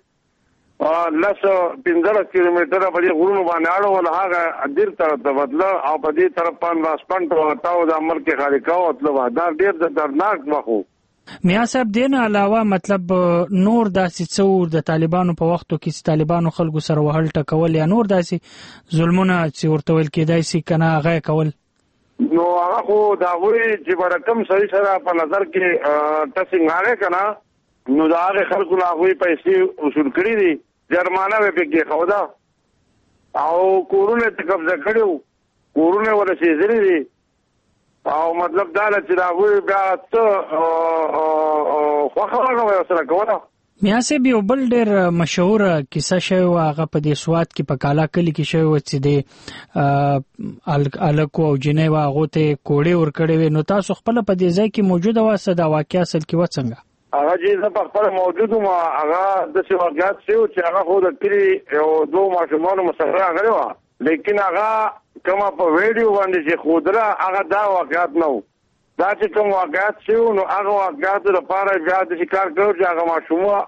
لس پنځه کیلومتره په دې غرونو باندې اړه ول هغه ډیر طرف ته بدل او په دې طرف باندې واسپنټ او تاو د عمل کې خالي کاو مطلب دا ډیر دردناک وخو میا صاحب دین علاوه مطلب نور داسې څو د طالبانو په وختو کې طالبانو خلکو سره وهل ټکول یا نور داسې ظلمونه چې ورته ویل کېدای شي کنه هغه کول نو هغه خو دا وایي چې برکم صحیح سره په نظر کې تاسو کنه نو دا هغه خلکو لا غوي پیسې وصول کړی دي جرمانه به کې خودا او کورونه ته قبضه کړو کورونه ورسې زری دي او مطلب دا چې دا وی بیا ته خو خبره سره کوله میاسب یو بل ډېر مشهور کیسه شوی و هغه په دې سواد کې په کالا کلی کې شوی و چې د الکو او جنې و هغه ته کوړې ور کړې وي نو تاسو خپل په دې ځای کې موجوده واسه دا واقعیا اصل کې و څنګه هغه چې په خپل موجود ما هغه د څه واقعات شو چې هغه خو د کلی یو دوه ماشومان مسافر غلي و لیکن هغه کومه په ویډیو باندې چې خودره هغه دا واقعات نه دا چې کوم واقعات شو نو هغه واقعات لپاره بیا د شکار کړو چې هغه ماشومان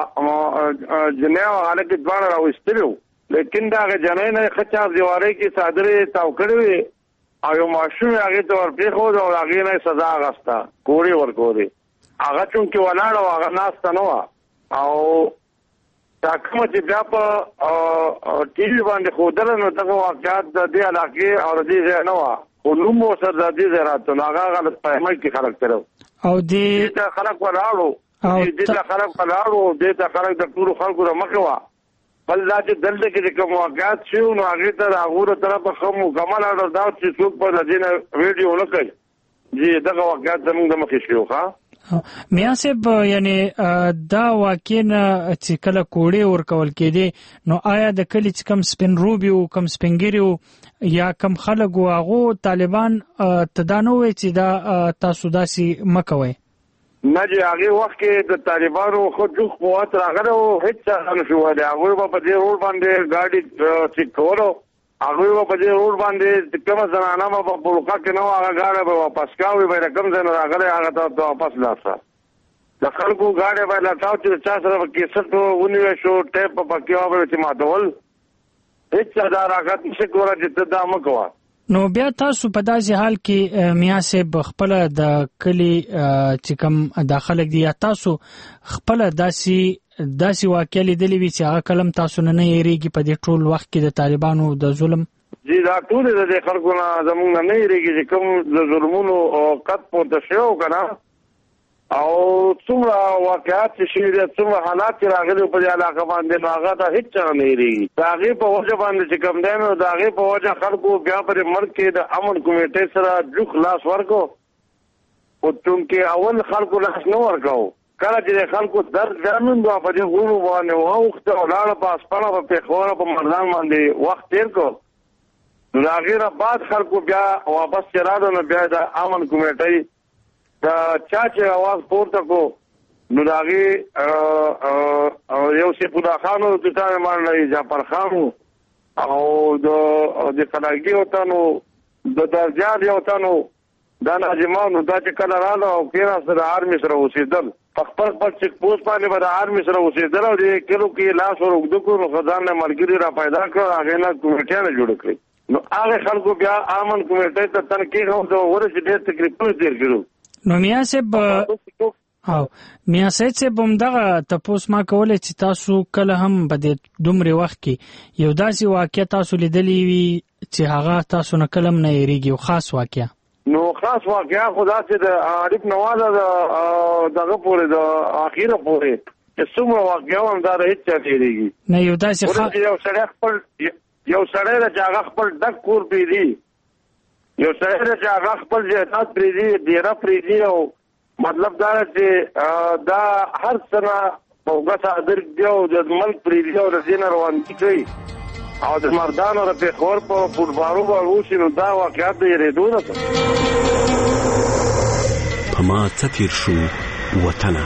هغه جنیاو هغه کې ځوان راوستلو لیکن دا هغه جنې نه خچا دیواره کې صادره تاو کړی او یو ماشوم هغه ته ورپې خو دا هغه نه سزا غستا کوړي ورکوري هغه چون کې ولاړ او هغه ناست نه و او دا کوم چې بیا په ټي وي باندې خودل نو دغه واقعات د دې علاقې او د دې نه و خو نو مو سره د دې زراعت نو هغه غلط فهمي کې خلک کړو او دې د خلک ولاړو دې د خلک ولاړو دې د خلک د ټول خلکو رمخه و بل دا چې دلته کې کوم واقعات شو نو هغه ته هغه طرف خمو کمال اور دا چې څوک په دې ویډیو نه کوي جی دغه واقعات زموږ د مخې شو ښا میاسب یعنی دا واقعا چې کله کوړې ورکول کېدی نو آیا د کلی چې کم سپین روبي او کم سپینګری یا کم خلک واغو طالبان تدانو وي چې دا تاسو داسي مکوي نه جی هغه وخت کې د طالبانو خو جوخ قوت راغله او هیڅ څه نشو ولې هغه په دې روډ باندې گاډي چې کولو هغه په دې روډ باندې کومه زنانه په بلوکا کې نو هغه غاړه به واپس کاوي به رقم زنه راغله هغه ته واپس لاړه د خلکو غاړه به لاټاو چې چا سره کې څه ونیو شو ټیپ په کې اوبه چې ماتول هیڅ دا راغت نشي کولای چې دا مکوا نو بیا تاسو په داسې حال کې میاسب خپل د کلی چې کوم داخله دی تاسو خپل داسي داسي واقع لیدلې وی چې هغه کلم تاسو نه یریږي په دې ټول وخت کې د طالبانو د ظلم جی دا ټول د خلکو نه زمونږ نه یریږي چې کوم د ظلمونو او قط پورته شو کنه او څومره واقعات چې د څومره حالات چې راغلي په دې علاقه باندې هغه ته هیڅ څه نه یریږي دا غي په وجه باندې چې کوم دینو دا غي په وجه خلکو بیا پر مرګ کې د امن کمیټې سره جو خلاص ورکو او څنګه اول خلکو لاس نه ورکاو کله چې خلکو درد ځانون دا په دې غوړو باندې وخت او لاړه په اسپانه په خوره په مردان باندې وخت تیر کو نو دا غي نه بعد خلکو بیا واپس چرادو نه بیا د امن کمیټې دا چا چې आवाज پورته کو نو داغي یو سیف الله خان او د تانه باندې جعفر خان او د د کلاګي وته نو د درجات یو تنو دا ناجمانو دا چې کله رااله او کیرا سره آرمي سره اوسېدل خپل خپل چک پوسټ باندې به آرمي سره اوسېدل او د کلو کې لاس ور وګدو کو خدان نه ملګری را پیدا کړ هغه نه کمیټه جوړ کړی نو هغه خلکو بیا امن کمیټه ته تن کې هم د ورسې ډېر تقریبا ډېر کړو نو میا صاحب او میا صاحب هم دغه تاسو ما کولای چې تاسو کله هم په دې دومره وخت کې یو داسې واقعیت تاسو لیدلی وي چې هغه تاسو نه کلم نه یریږي او خاص واقعیا نو خاص واقعیا خدا چې د عارف نواز دغه پورې د اخیره پورې چې څومره واقعیا هم دا هیڅ چا دیږي نه یو داسې خاص یو سړی خپل یو سړی د هغه خپل ډک کور پیری یو سړی د هغه خپل جهاد پیری ډیره پیری او مطلب دا چې دا هر سنه په وګړه در دیو د ملک پیری او د دین روان کیږي او د مردانو د پیښور په فوټبالو باندې نو دا واقعیت دی ریدو نه په ما تیر شو وطنه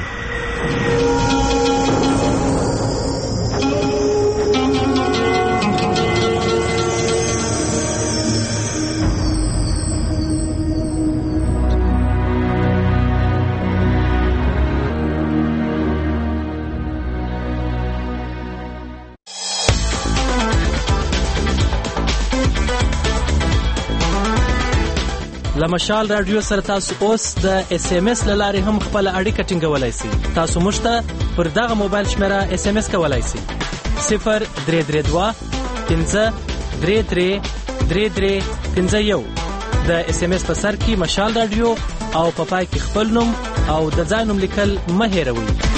لمشال رادیو سره تاسو اوس د اس ام اس لاري هم خپل اړیکه ټینګولای شئ. تاسو موږ ته پر دغه موبایل شمیره اس ام اس کولای شئ. صفر درې درې دوه پنځه درې درې درې درې پنځه یو د اس ام اس په سر کې مشال رادیو او په پای کې خپل نوم او د ځای نوم لیکل مه هېروئ.